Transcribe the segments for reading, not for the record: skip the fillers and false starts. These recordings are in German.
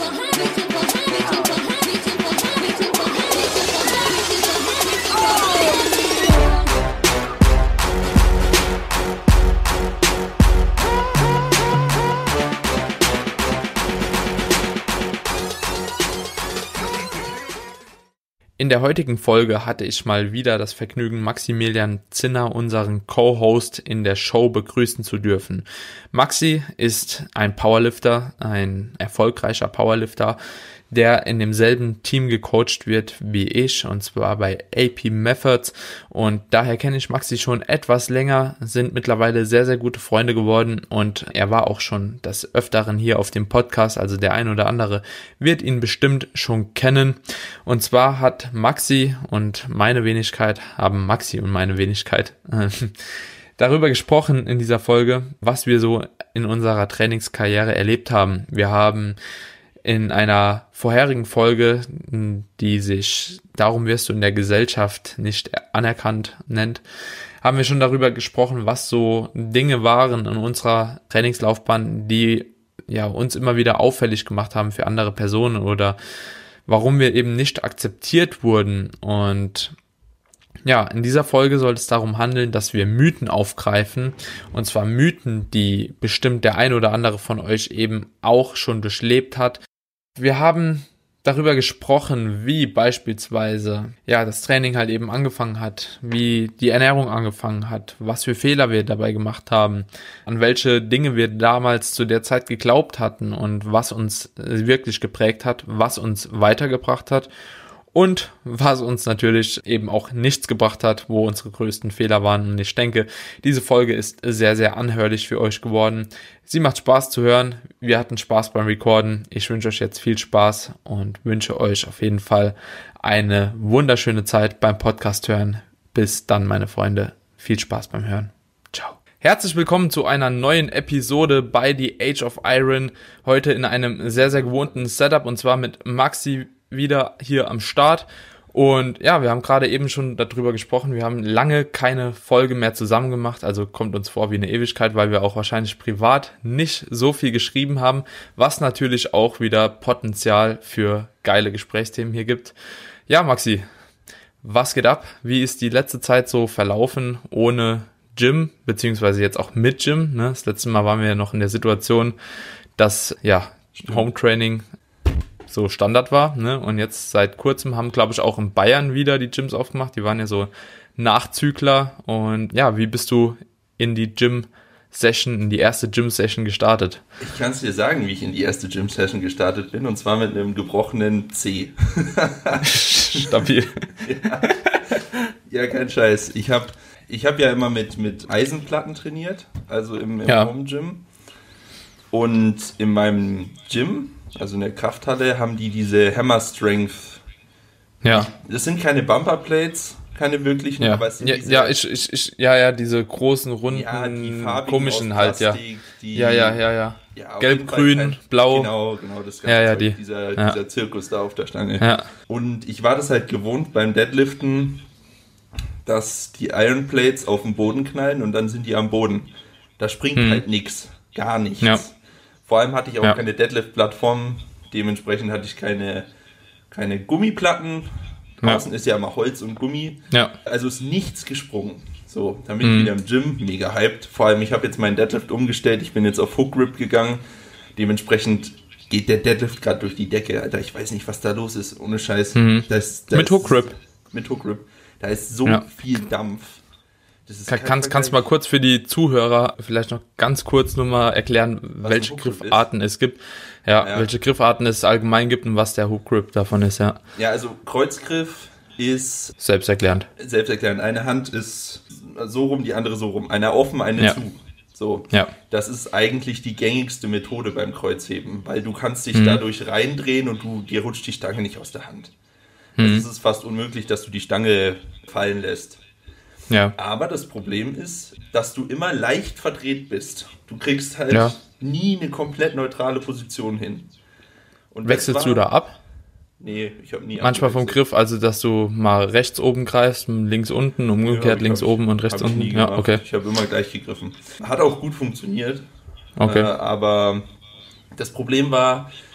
In der heutigen Folge hatte ich mal wieder das Vergnügen, Maximilian Zinner, unseren Co-Host, in der Show begrüßen zu dürfen. Maxi ist ein Powerlifter, ein erfolgreicher Powerlifter, der in demselben Team gecoacht wird wie ich, und zwar bei AP Methods, und daher kenne ich Maxi schon etwas länger, sind mittlerweile sehr, sehr gute Freunde geworden, und er war auch schon des Öfteren hier auf dem Podcast, also der ein oder andere wird ihn bestimmt schon kennen. Und zwar haben Maxi und meine Wenigkeit darüber gesprochen in dieser Folge, was wir so in unserer Trainingskarriere erlebt haben. Wir haben in einer vorherigen Folge, die sich "Darum wirst du in der Gesellschaft nicht anerkannt" nennt, haben wir schon darüber gesprochen, was so Dinge waren in unserer Trainingslaufbahn, die ja uns immer wieder auffällig gemacht haben für andere Personen oder warum wir eben nicht akzeptiert wurden. Und ja, in dieser Folge soll es darum handeln, dass wir Mythen aufgreifen, und zwar Mythen, die bestimmt der ein oder andere von euch eben auch schon durchlebt hat. Wir haben darüber gesprochen, wie beispielsweise das Training halt eben angefangen hat, wie die Ernährung angefangen hat, was für Fehler wir dabei gemacht haben, an welche Dinge wir damals zu der Zeit geglaubt hatten und was uns wirklich geprägt hat, was uns weitergebracht hat und was uns natürlich eben auch nichts gebracht hat, wo unsere größten Fehler waren. Und ich denke, diese Folge ist sehr, sehr anhörlich für euch geworden. Sie macht Spaß zu hören. Wir hatten Spaß beim Recorden. Ich wünsche euch jetzt viel Spaß und wünsche euch auf jeden Fall eine wunderschöne Zeit beim Podcast hören. Bis dann, meine Freunde. Viel Spaß beim Hören. Ciao. Herzlich willkommen zu einer neuen Episode bei The Age of Iron. Heute in einem sehr, sehr gewohnten Setup, und zwar mit Maxi wieder hier am Start. Und ja, wir haben gerade eben schon darüber gesprochen, wir haben lange keine Folge mehr zusammen gemacht, also kommt uns vor wie eine Ewigkeit, weil wir auch wahrscheinlich privat nicht so viel geschrieben haben, was natürlich auch wieder Potenzial für geile Gesprächsthemen hier gibt. Ja, Maxi, was geht ab? Wie ist die letzte Zeit so verlaufen ohne Gym, beziehungsweise jetzt auch mit Gym, ne? Das letzte Mal waren wir ja noch in der Situation, dass Home Training so Standard war, ne? Und jetzt seit kurzem haben, glaube ich, auch in Bayern wieder die Gyms aufgemacht. Die waren ja so Nachzügler. Und ja, wie bist du in die erste Gym-Session gestartet? Ich kann es dir sagen, wie ich in die erste Gym-Session gestartet bin, und zwar mit einem gebrochenen C. Stabil. Ja, kein Scheiß. Ich hab ja immer mit Eisenplatten trainiert, also im Home-Gym. Und in meinem Gym, also in der Krafthalle, haben die diese Hammer Strength. Ja. Das sind keine Bumperplates, keine wirklichen, aber es sind diese großen, runden, die komischen halt, Plastik, ja. Gelb, grün, halt, blau. Genau, das ganze Zeug, dieser Zirkus da auf der Stange. Ja. Und ich war das halt gewohnt beim Deadliften, dass die Iron Plates auf den Boden knallen und dann sind die am Boden. Da springt halt nichts, gar nichts. Ja. Vor allem hatte ich auch keine Deadlift-Plattform, dementsprechend hatte ich keine Gummiplatten. Draußen ist ja immer Holz und Gummi. Ja. Also ist nichts gesprungen. So, dann bin ich wieder im Gym, mega hyped. Vor allem, ich habe jetzt meinen Deadlift umgestellt, ich bin jetzt auf Hook Grip gegangen. Dementsprechend geht der Deadlift gerade durch die Decke, Alter. Ich weiß nicht, was da los ist, ohne Scheiß. Mit Hook Grip. Mit Hook Grip. Da ist so viel Dampf. Kannst du mal kurz für die Zuhörer vielleicht noch ganz kurz nur mal erklären, welche Griffarten es gibt? Ja, welche Griffarten es allgemein gibt und was der Hook Grip davon ist, ja. Ja, also Kreuzgriff ist selbsterklärend. Eine Hand ist so rum, die andere so rum. Eine offen, eine zu. So. Ja. Das ist eigentlich die gängigste Methode beim Kreuzheben, weil du kannst dich dadurch reindrehen und dir rutscht die Stange nicht aus der Hand. Also es ist fast unmöglich, dass du die Stange fallen lässt. Ja. Aber das Problem ist, dass du immer leicht verdreht bist. Du kriegst halt nie eine komplett neutrale Position hin. Und wechselst du da ab? Nee, ich habe nie manchmal vom Griff, also dass du mal rechts oben greifst, links unten, umgekehrt links oben und rechts unten. Ja, okay. Ich habe immer gleich gegriffen. Hat auch gut funktioniert. Okay. Aber das Problem war,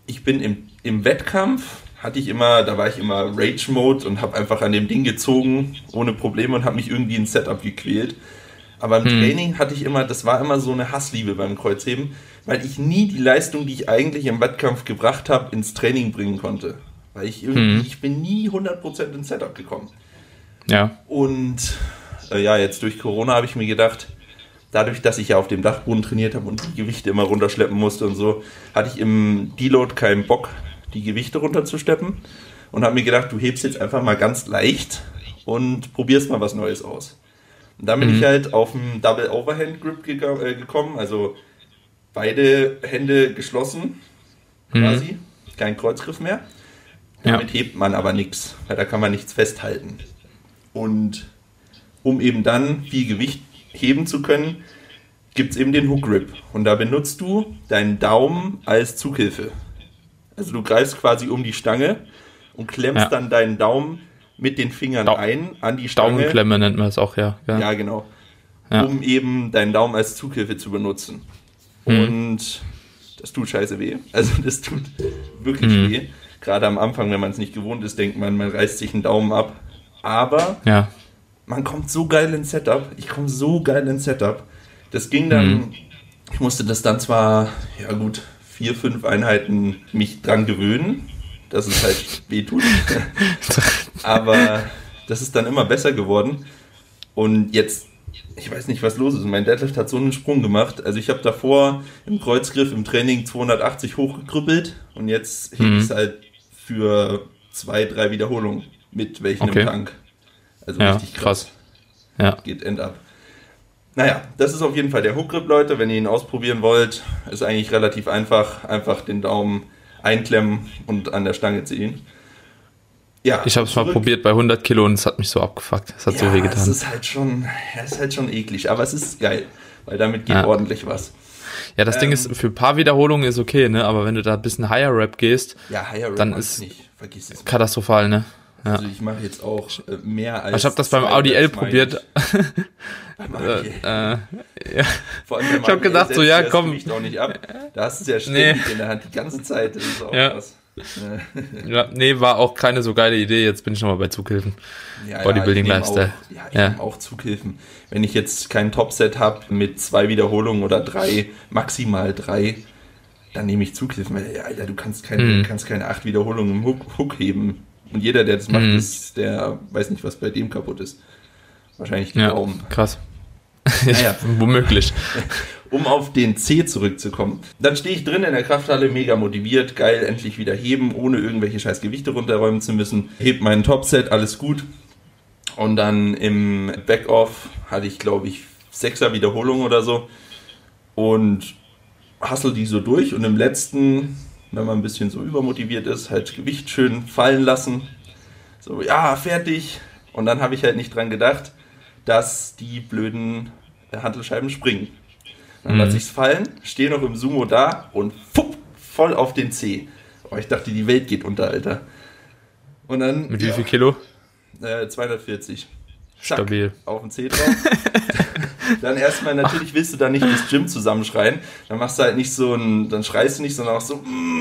ich bin im Wettkampf, da war ich immer Rage-Mode und habe einfach an dem Ding gezogen, ohne Probleme und habe mich irgendwie ins Setup gequält. Aber im Training das war immer so eine Hassliebe beim Kreuzheben, weil ich nie die Leistung, die ich eigentlich im Wettkampf gebracht habe, ins Training bringen konnte. Weil ich bin nie 100% ins Setup gekommen. Ja. Und jetzt durch Corona habe ich mir gedacht, dadurch, dass ich ja auf dem Dachboden trainiert habe und die Gewichte immer runterschleppen musste und so, hatte ich im Deload keinen Bock, die Gewichte runterzuschleppen und habe mir gedacht, du hebst jetzt einfach mal ganz leicht und probierst mal was Neues aus. Und dann bin ich halt auf einen Double Overhand Grip gekommen, also beide Hände geschlossen, quasi, kein Kreuzgriff mehr. Damit hebt man aber nichts, weil da kann man nichts festhalten. Und um eben dann viel Gewicht heben zu können, gibt es eben den Hook Grip. Und da benutzt du deinen Daumen als Zughilfe. Also du greifst quasi um die Stange und klemmst dann deinen Daumen mit den Fingern an die Stange. Daumenklemme nennt man es auch, ja. Ja, genau. Ja. Um eben deinen Daumen als Zughilfe zu benutzen. Und das tut scheiße weh. Also das tut wirklich weh. Gerade am Anfang, wenn man es nicht gewohnt ist, denkt man reißt sich einen Daumen ab. Aber man kommt so geil ins Setup. Ich komme so geil ins Setup. Das ging dann, ich musste das dann zwar, 4-5 Einheiten mich dran gewöhnen, dass es halt weh tut. Aber das ist dann immer besser geworden. Und jetzt, ich weiß nicht, was los ist. Mein Deadlift hat so einen Sprung gemacht. Also ich habe davor im Kreuzgriff im Training 280 hochgekrüppelt und jetzt hebe ich es halt für 2-3 Wiederholungen mit welchen im Tank. Also richtig krass. Ja. Geht end ab. Naja, das ist auf jeden Fall der Hook Grip, Leute. Wenn ihr ihn ausprobieren wollt, ist eigentlich relativ einfach. Einfach den Daumen einklemmen und an der Stange ziehen. Ja, ich habe es mal probiert bei 100 Kilo und es hat mich so abgefuckt. Es hat so weh getan. Es ist halt schon eklig, aber es ist geil, weil damit geht ordentlich was. Ja, das Ding ist, für ein paar Wiederholungen ist okay, ne? Aber wenn du da ein bisschen Higher Rap gehst, dann ist vergiss es katastrophal, ne? Ja. Also ich mache jetzt auch mehr als... Ich habe das beim Audi L probiert. Vor allem ich habe gedacht, so, ja, komm. Das auch nicht ab. Da hast du es ja ständig in der Hand, die ganze Zeit. Das ist auch krass. War auch keine so geile Idee. Jetzt bin ich nochmal bei Zughilfen. Bodybuilding Lifestyle. Ich nehme auch Zughilfen. Wenn ich jetzt kein Topset habe mit 2 Wiederholungen oder 3, maximal 3, dann nehme ich Zughilfen. Alter, du kannst keine 8 Wiederholungen im Hook heben. Und jeder, der das macht, der weiß nicht, was bei dem kaputt ist. Wahrscheinlich die Daumen. Krass. Womöglich. Um auf den C zurückzukommen. Dann stehe ich drin in der Krafthalle, mega motiviert, geil, endlich wieder heben, ohne irgendwelche scheiß Gewichte runterräumen zu müssen. Heb meinen Topset, alles gut. Und dann im Backoff hatte ich, glaube ich, 6er Wiederholung oder so. Und hustle die so durch. Und im letzten, wenn man ein bisschen so übermotiviert ist, halt Gewicht schön fallen lassen. So, fertig. Und dann habe ich halt nicht dran gedacht, dass die blöden Hantelscheiben springen. Dann lasse ich es fallen, stehe noch im Sumo da und voll auf den C. Oh, ich dachte, die Welt geht unter, Alter. Und dann... Mit wie viel Kilo? 240. Zack, stabil. Auf den C drauf. Dann erstmal, natürlich willst du da nicht das Gym zusammenschreien. Dann machst du halt nicht dann schreist du nicht, sondern auch so,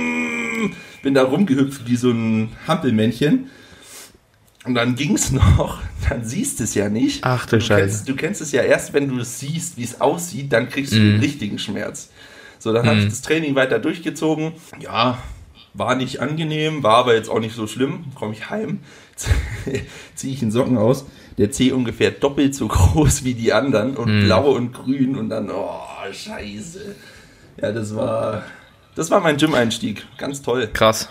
bin da rumgehüpft wie so ein Hampelmännchen. Und dann ging's noch, dann siehst du es ja nicht. Ach du Scheiße. Du kennst es ja erst, wenn du es siehst, wie es aussieht, dann kriegst du den richtigen Schmerz. So, dann habe ich das Training weiter durchgezogen. Ja, war nicht angenehm, war aber jetzt auch nicht so schlimm. Komme ich heim, ziehe ich den Socken aus. Der Zeh ungefähr doppelt so groß wie die anderen und blau und grün und dann, scheiße. Ja, das war mein Gym-Einstieg. Ganz toll. Krass.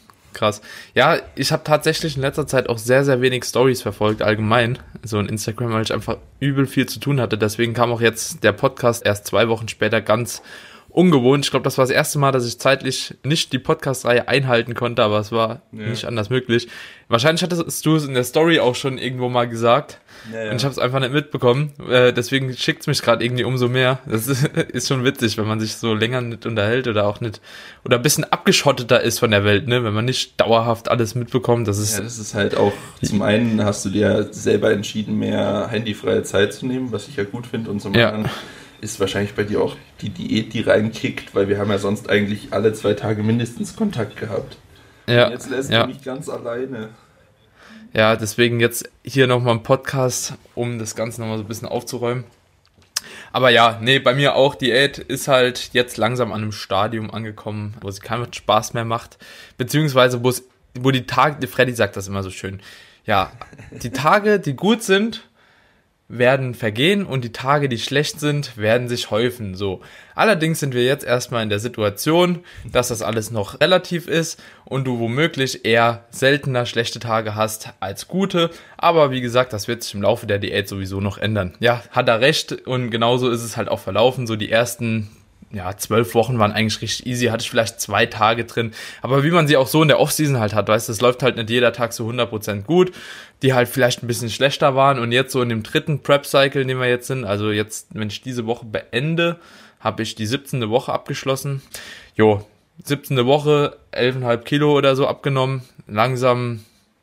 Ja, ich habe tatsächlich in letzter Zeit auch sehr, sehr wenig Stories verfolgt, allgemein, so in Instagram, weil ich einfach übel viel zu tun hatte. Deswegen kam auch jetzt der Podcast erst 2 Wochen später, ganz ungewohnt. Ich glaube, das war das erste Mal, dass ich zeitlich nicht die Podcast-Reihe einhalten konnte, aber es war nicht anders möglich. Wahrscheinlich hattest du es in der Story auch schon irgendwo mal gesagt. Ja. Und ich habe es einfach nicht mitbekommen. Deswegen schickt es mich gerade irgendwie umso mehr. Das ist schon witzig, wenn man sich so länger nicht unterhält oder auch nicht, oder ein bisschen abgeschotteter ist von der Welt, ne? Wenn man nicht dauerhaft alles mitbekommt. Das ist halt auch, zum einen hast du dir selber entschieden, mehr handyfreie Zeit zu nehmen, was ich ja gut finde, und zum anderen ist wahrscheinlich bei dir auch die Diät, die reinkickt, weil wir haben ja sonst eigentlich alle 2 Tage mindestens Kontakt gehabt. Ja. Und jetzt lässt du mich ganz alleine. Ja, deswegen jetzt hier nochmal ein Podcast, um das Ganze nochmal so ein bisschen aufzuräumen. Aber ja, nee, bei mir auch, Diät ist halt jetzt langsam an einem Stadium angekommen, wo sie keinen Spaß mehr macht. Beziehungsweise, wo die Tage, Freddy sagt das immer so schön, ja, die Tage, die gut sind, werden vergehen und die Tage, die schlecht sind, werden sich häufen, so. Allerdings sind wir jetzt erstmal in der Situation, dass das alles noch relativ ist und du womöglich eher seltener schlechte Tage hast als gute, aber wie gesagt, das wird sich im Laufe der Diät sowieso noch ändern. Ja, hat er recht und genauso ist es halt auch verlaufen, so die ersten 12 Wochen waren eigentlich richtig easy, hatte ich vielleicht 2 Tage drin, aber wie man sie auch so in der Offseason halt hat, weißt du, es läuft halt nicht jeder Tag so 100% gut, die halt vielleicht ein bisschen schlechter waren und jetzt so in dem 3. Prep-Cycle, in dem wir jetzt sind, also jetzt, wenn ich diese Woche beende, habe ich die 17. Woche abgeschlossen, 17. Woche, 11,5 Kilo oder so abgenommen, langsam,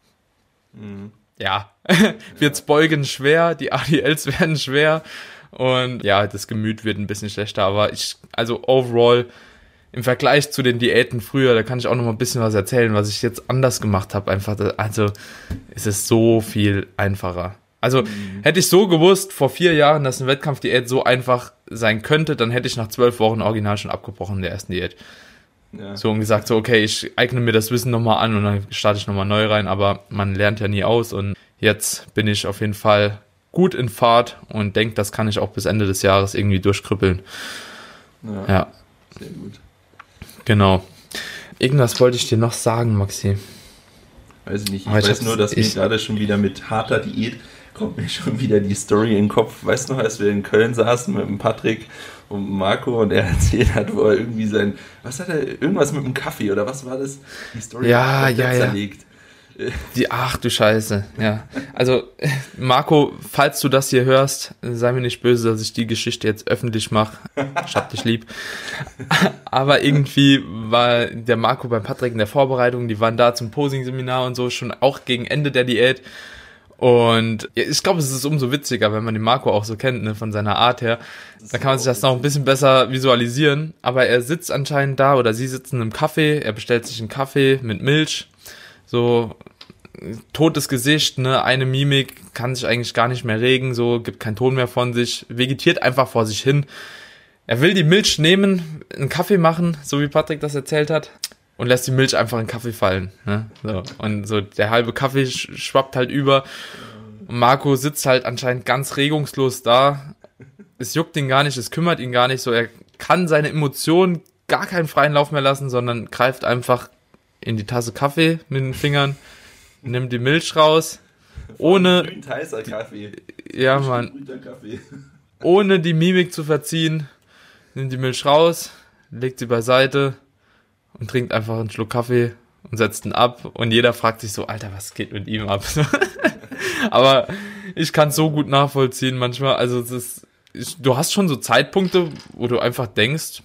wird's beugen schwer, die ADLs werden schwer, und ja, das Gemüt wird ein bisschen schlechter, aber overall, im Vergleich zu den Diäten früher, da kann ich auch noch mal ein bisschen was erzählen, was ich jetzt anders gemacht habe, es ist so viel einfacher. Also, hätte ich so gewusst, vor 4 Jahren, dass eine Wettkampfdiät so einfach sein könnte, dann hätte ich nach 12 Wochen original schon abgebrochen in der ersten Diät. Ja. So und gesagt, so okay, ich eigne mir das Wissen nochmal an und dann starte ich nochmal neu rein, aber man lernt ja nie aus und jetzt bin ich auf jeden Fall gut in Fahrt und denke, das kann ich auch bis Ende des Jahres irgendwie durchkrüppeln. Ja. Sehr gut. Genau. Irgendwas wollte ich dir noch sagen, Maxi. Weiß ich nicht. Ich weiß nur, dass mir gerade schon wieder mit harter Diät kommt mir schon wieder die Story in den Kopf. Weißt du noch, als wir in Köln saßen mit dem Patrick und Marco und er erzählt hat, wo er irgendwie irgendwas mit dem Kaffee oder was war das? Die Story zerlegt. Ach du Scheiße, ja. Also, Marco, falls du das hier hörst, sei mir nicht böse, dass ich die Geschichte jetzt öffentlich mache. Ich hab dich lieb. Aber irgendwie war der Marco beim Patrick in der Vorbereitung, die waren da zum Posing-Seminar und so, schon auch gegen Ende der Diät. Und ich glaube, es ist umso witziger, wenn man den Marco auch so kennt, ne, von seiner Art her. Da kann man sich das noch ein bisschen besser visualisieren. Aber er sitzt anscheinend da oder sie sitzen im Café, er bestellt sich einen Kaffee mit Milch. So, totes Gesicht, ne, eine Mimik, kann sich eigentlich gar nicht mehr regen, so, gibt keinen Ton mehr von sich, vegetiert einfach vor sich hin. Er will die Milch nehmen, einen Kaffee machen, so wie Patrick das erzählt hat, und lässt die Milch einfach in den Kaffee fallen, ne, so. Und so, der halbe Kaffee schwappt halt über. Und Marco sitzt halt anscheinend ganz regungslos da. Es juckt ihn gar nicht, es kümmert ihn gar nicht, so, er kann seine Emotionen gar keinen freien Lauf mehr lassen, sondern greift einfach in die Tasse Kaffee mit den Fingern, nimmt die Milch raus, ohne Kaffee. Ja, Mann. Ohne die Mimik zu verziehen, nimmt die Milch raus, legt sie beiseite und trinkt einfach einen Schluck Kaffee und setzt ihn ab und jeder fragt sich so, Alter, was geht mit ihm ab? Aber ich kann es so gut nachvollziehen manchmal, also du hast schon so Zeitpunkte, wo du einfach denkst,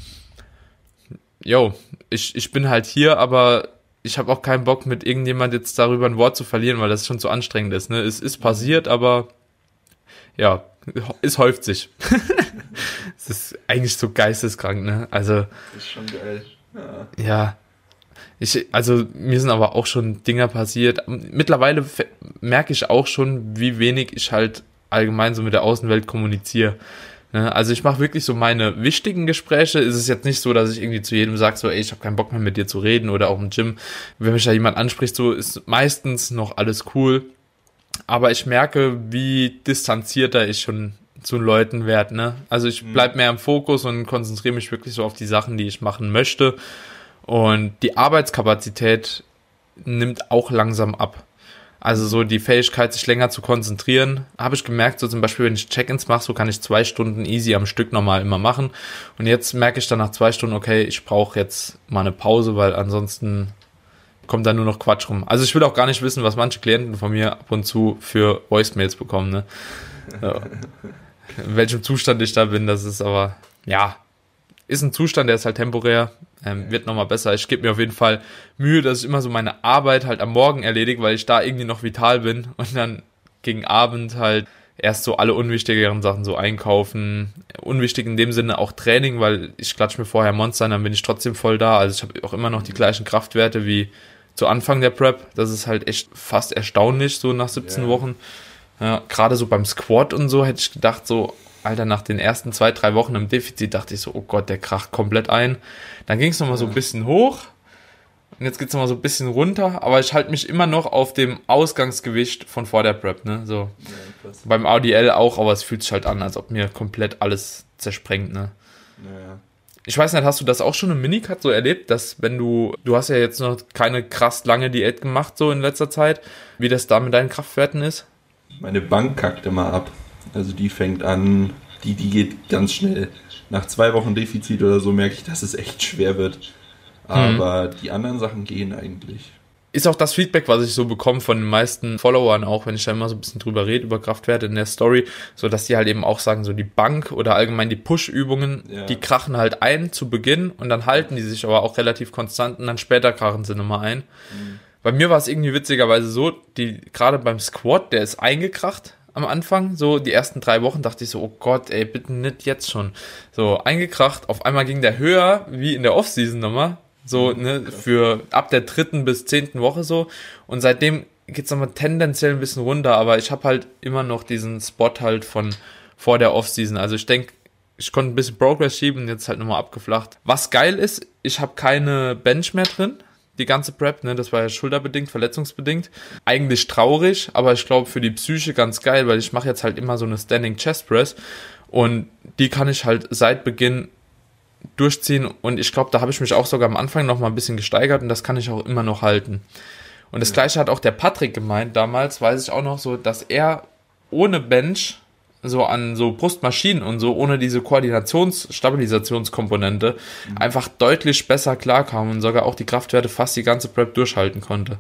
ich bin halt hier, aber ich habe auch keinen Bock, mit irgendjemand jetzt darüber ein Wort zu verlieren, weil das schon zu anstrengend ist. Ne? Es ist passiert, aber ja, es häuft sich. Es ist eigentlich so geisteskrank, ne? Also. Das ist schon geil. Ja. Mir sind aber auch schon Dinger passiert. Mittlerweile merke ich auch schon, wie wenig ich halt allgemein so mit der Außenwelt kommuniziere. Also ich mache wirklich so meine wichtigen Gespräche. Es ist jetzt nicht so, dass ich irgendwie zu jedem sage, so, ey, ich habe keinen Bock mehr mit dir zu reden oder auch im Gym. Wenn mich da jemand anspricht, so ist meistens noch alles cool. Aber ich merke, wie distanzierter ich schon zu Leuten werde, ne? Also ich bleib mehr im Fokus und konzentriere mich wirklich so auf die Sachen, die ich machen möchte. Und die Arbeitskapazität nimmt auch langsam ab. Also so die Fähigkeit, sich länger zu konzentrieren, habe ich gemerkt, so zum Beispiel, wenn ich Check-ins mache, so kann ich 2 Stunden easy am Stück normal immer machen. Und jetzt merke ich dann nach 2 Stunden, okay, ich brauche jetzt mal eine Pause, weil ansonsten kommt da nur noch Quatsch rum. Also ich will auch gar nicht wissen, was manche Klienten von mir ab und zu für Voicemails bekommen, ne? So. In welchem Zustand ich da bin, das ist aber, ja, ist ein Zustand, der ist halt temporär, wird nochmal besser. Ich gebe mir auf jeden Fall Mühe, dass ich immer so meine Arbeit halt am Morgen erledige, weil ich da irgendwie noch vital bin und dann gegen Abend halt erst so alle unwichtigeren Sachen, so einkaufen, unwichtig in dem Sinne auch Training, weil ich klatsche mir vorher Monster, dann bin ich trotzdem voll da, also ich habe auch immer noch die gleichen Kraftwerte wie zu Anfang der Prep, das ist halt echt fast erstaunlich, so nach 17 Wochen. Ja, gerade so beim Squat und so hätte ich gedacht, so, Alter, nach den ersten 2-3 Wochen im Defizit dachte ich so, oh Gott, der kracht komplett ein. Dann ging es nochmal so ein bisschen hoch und jetzt geht es nochmal so ein bisschen runter, aber ich halte mich immer noch auf dem Ausgangsgewicht von vor der Prep, ne, so. Ja, beim ADL auch, aber es fühlt sich halt an, als ob mir komplett alles zersprengt, ne. Ja. Ich weiß nicht, hast du das auch schon im Minicut so erlebt, dass wenn du hast ja jetzt noch keine krass lange Diät gemacht so in letzter Zeit, wie das da mit deinen Kraftwerten ist? Meine Bank kackt immer ab. Also die fängt an, die geht ganz schnell. Nach 2 Wochen Defizit oder so merke ich, dass es echt schwer wird. Aber die anderen Sachen gehen eigentlich. Ist auch das Feedback, was ich so bekomme von den meisten Followern, auch wenn ich da immer so ein bisschen drüber rede, über Kraftwerte in der Story, so dass die halt eben auch sagen, so die Bank oder allgemein die Push-Übungen, die krachen halt ein zu Beginn und dann halten die sich aber auch relativ konstant und dann später krachen sie nochmal ein. Bei mir war es irgendwie witzigerweise so, gerade beim Squat, der ist eingekracht am Anfang, so die ersten 3 Wochen dachte ich so, oh Gott, ey, bitte nicht jetzt schon. So eingekracht, auf einmal ging der höher, wie in der Offseason nochmal. So, ne, für ab der 3. bis 10. Woche so. Und seitdem geht's nochmal tendenziell ein bisschen runter, aber ich habe halt immer noch diesen Spot halt von vor der Offseason. Also ich denke, ich konnte ein bisschen Progress schieben und jetzt halt nochmal abgeflacht. Was geil ist, ich habe keine Bench mehr drin, die ganze Prep, ne, das war ja schulterbedingt, verletzungsbedingt. Eigentlich traurig, aber ich glaube für die Psyche ganz geil, weil ich mache jetzt halt immer so eine Standing Chest Press und die kann ich halt seit Beginn durchziehen und ich glaube, da habe ich mich auch sogar am Anfang noch mal ein bisschen gesteigert und das kann ich auch immer noch halten. Und das Gleiche hat auch der Patrick gemeint damals, weiß ich auch noch so, dass er ohne Bench so an so Brustmaschinen und so, ohne diese Stabilisationskomponente einfach deutlich besser klarkam und sogar auch die Kraftwerte fast die ganze Prep durchhalten konnte.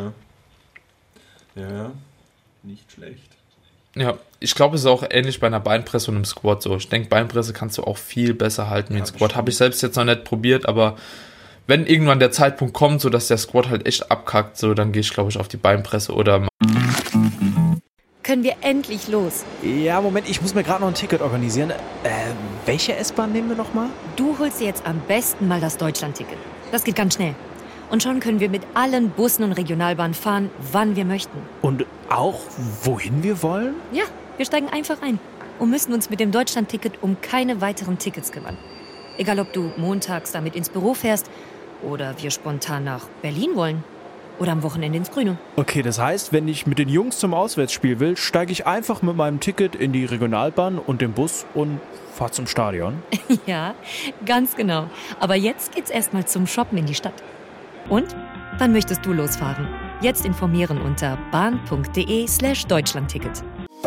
Ja, nicht schlecht. Ja, ich glaube, es ist auch ähnlich bei einer Beinpresse und einem Squat so. Ich denke, Beinpresse kannst du auch viel besser halten wie ein Squat. Habe ich selbst jetzt noch nicht probiert, aber wenn irgendwann der Zeitpunkt kommt, so dass der Squat halt echt abkackt, so dann gehe ich, glaube ich, auf die Beinpresse oder... Können wir endlich los? Ja, Moment, ich muss mir gerade noch ein Ticket organisieren. Welche S-Bahn nehmen wir nochmal? Du holst dir jetzt am besten mal das Deutschland-Ticket. Das geht ganz schnell. Und schon können wir mit allen Bussen und Regionalbahnen fahren, wann wir möchten. Und auch, wohin wir wollen? Ja, wir steigen einfach ein und müssen uns mit dem Deutschland-Ticket um keine weiteren Tickets kümmern. Egal, ob du montags damit ins Büro fährst oder wir spontan nach Berlin wollen oder am Wochenende ins Grüne. Okay, das heißt, wenn ich mit den Jungs zum Auswärtsspiel will, steige ich einfach mit meinem Ticket in die Regionalbahn und den Bus und fahre zum Stadion? Ja, ganz genau. Aber jetzt geht's erstmal zum Shoppen in die Stadt. Und? Wann möchtest du losfahren? Jetzt informieren unter bahn.de/Deutschlandticket.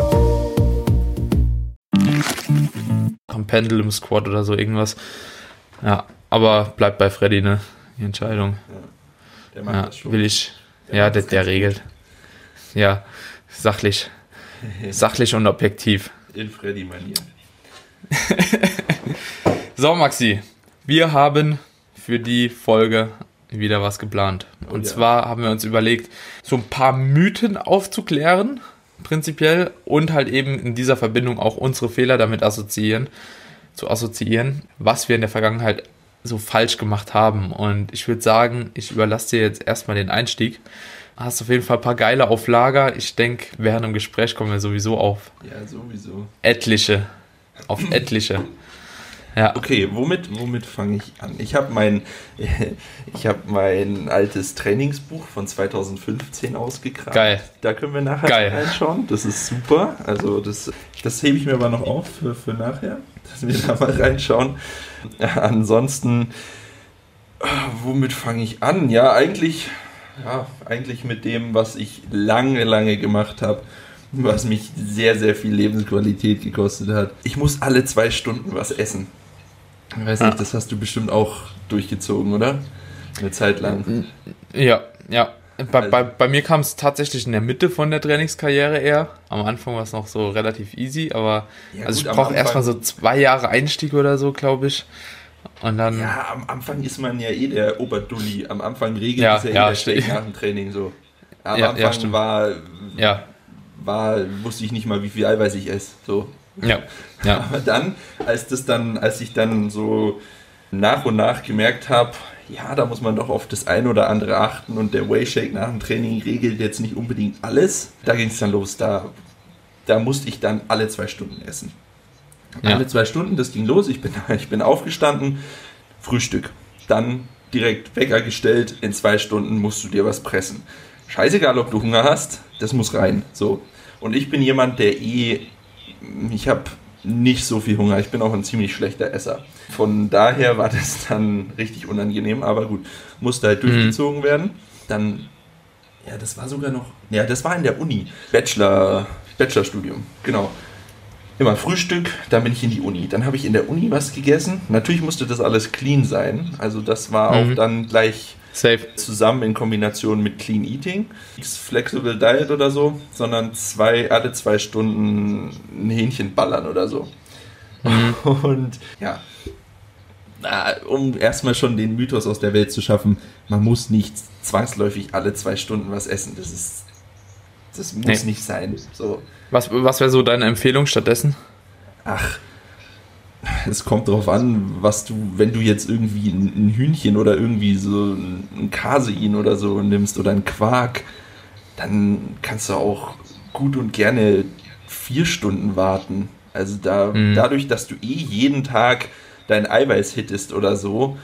Am Pendel im Squat oder so irgendwas. Ja, aber bleibt bei Freddy, ne? Die Entscheidung. Ja, der macht das schon. Will ich. Der regelt. Ja, sachlich. Sachlich und objektiv. In Freddy-Manier. So, Maxi. Wir haben für die Folge wieder was geplant. Und zwar haben wir uns überlegt, so ein paar Mythen aufzuklären, prinzipiell, und halt eben in dieser Verbindung auch unsere Fehler damit assoziieren, was wir in der Vergangenheit so falsch gemacht haben. Und ich würde sagen, ich überlasse dir jetzt erstmal den Einstieg. Hast auf jeden Fall ein paar geile auf Lager. Ich denke, während dem Gespräch kommen wir sowieso auf. Ja, sowieso. Etliche. Ja. Okay, womit fange ich an? Ich habe mein altes Trainingsbuch von 2015 ausgekramt. Geil. Da können wir nachher reinschauen. Das ist super. Also das hebe ich mir aber noch auf für nachher, dass wir da mal reinschauen. Ansonsten, womit fange ich an? Ja, eigentlich mit dem, was ich lange gemacht habe, was mich sehr, sehr viel Lebensqualität gekostet hat. Ich muss alle 2 Stunden was essen. Ich weiß nicht, das hast du bestimmt auch durchgezogen, oder? Eine Zeit lang. Ja. Bei mir kam es tatsächlich in der Mitte von der Trainingskarriere eher. Am Anfang war es noch so relativ easy, aber ja, also ich brauche erstmal so 2 Jahre Einstieg oder so, glaube ich. Und dann... Ja, am Anfang ist man ja der Oberdulli. Am Anfang regelt es der Steak nach dem Training so. Am Anfang wusste ich nicht mal, wie viel Eiweiß ich esse. So. Ja. Aber dann, als ich dann so nach und nach gemerkt habe, ja, da muss man doch auf das ein oder andere achten und der Whey-Shake nach dem Training regelt jetzt nicht unbedingt alles. Da ging es dann los, da musste ich dann alle 2 Stunden essen. Ja. Alle 2 Stunden, das ging los, ich bin aufgestanden, Frühstück, dann direkt Wecker gestellt, in 2 Stunden musst du dir was pressen. Scheißegal, ob du Hunger hast, das muss rein. So. Und ich bin jemand, ich habe nicht so viel Hunger, ich bin auch ein ziemlich schlechter Esser. Von daher war das dann richtig unangenehm, aber gut, musste halt durchgezogen werden. Dann, ja, das war sogar noch, ja, das war in der Uni, Bachelorstudium, genau. Immer Frühstück, dann bin ich in die Uni. Dann habe ich in der Uni was gegessen. Natürlich musste das alles clean sein, also das war auch dann gleich safe zusammen in Kombination mit Clean Eating. Nichts Flexible Diet oder so, sondern alle 2 Stunden ein Hähnchen ballern oder so. Und ja, um erstmal schon den Mythos aus der Welt zu schaffen, man muss nicht zwangsläufig alle 2 Stunden was essen. Das muss nicht sein. So. Was wäre so deine Empfehlung stattdessen? Ach, es kommt drauf an, wenn du jetzt irgendwie ein Hühnchen oder irgendwie so ein Casein oder so nimmst oder ein Quark, dann kannst du auch gut und gerne 4 Stunden warten. Also dadurch, dass du jeden Tag dein Eiweiß hittest oder so,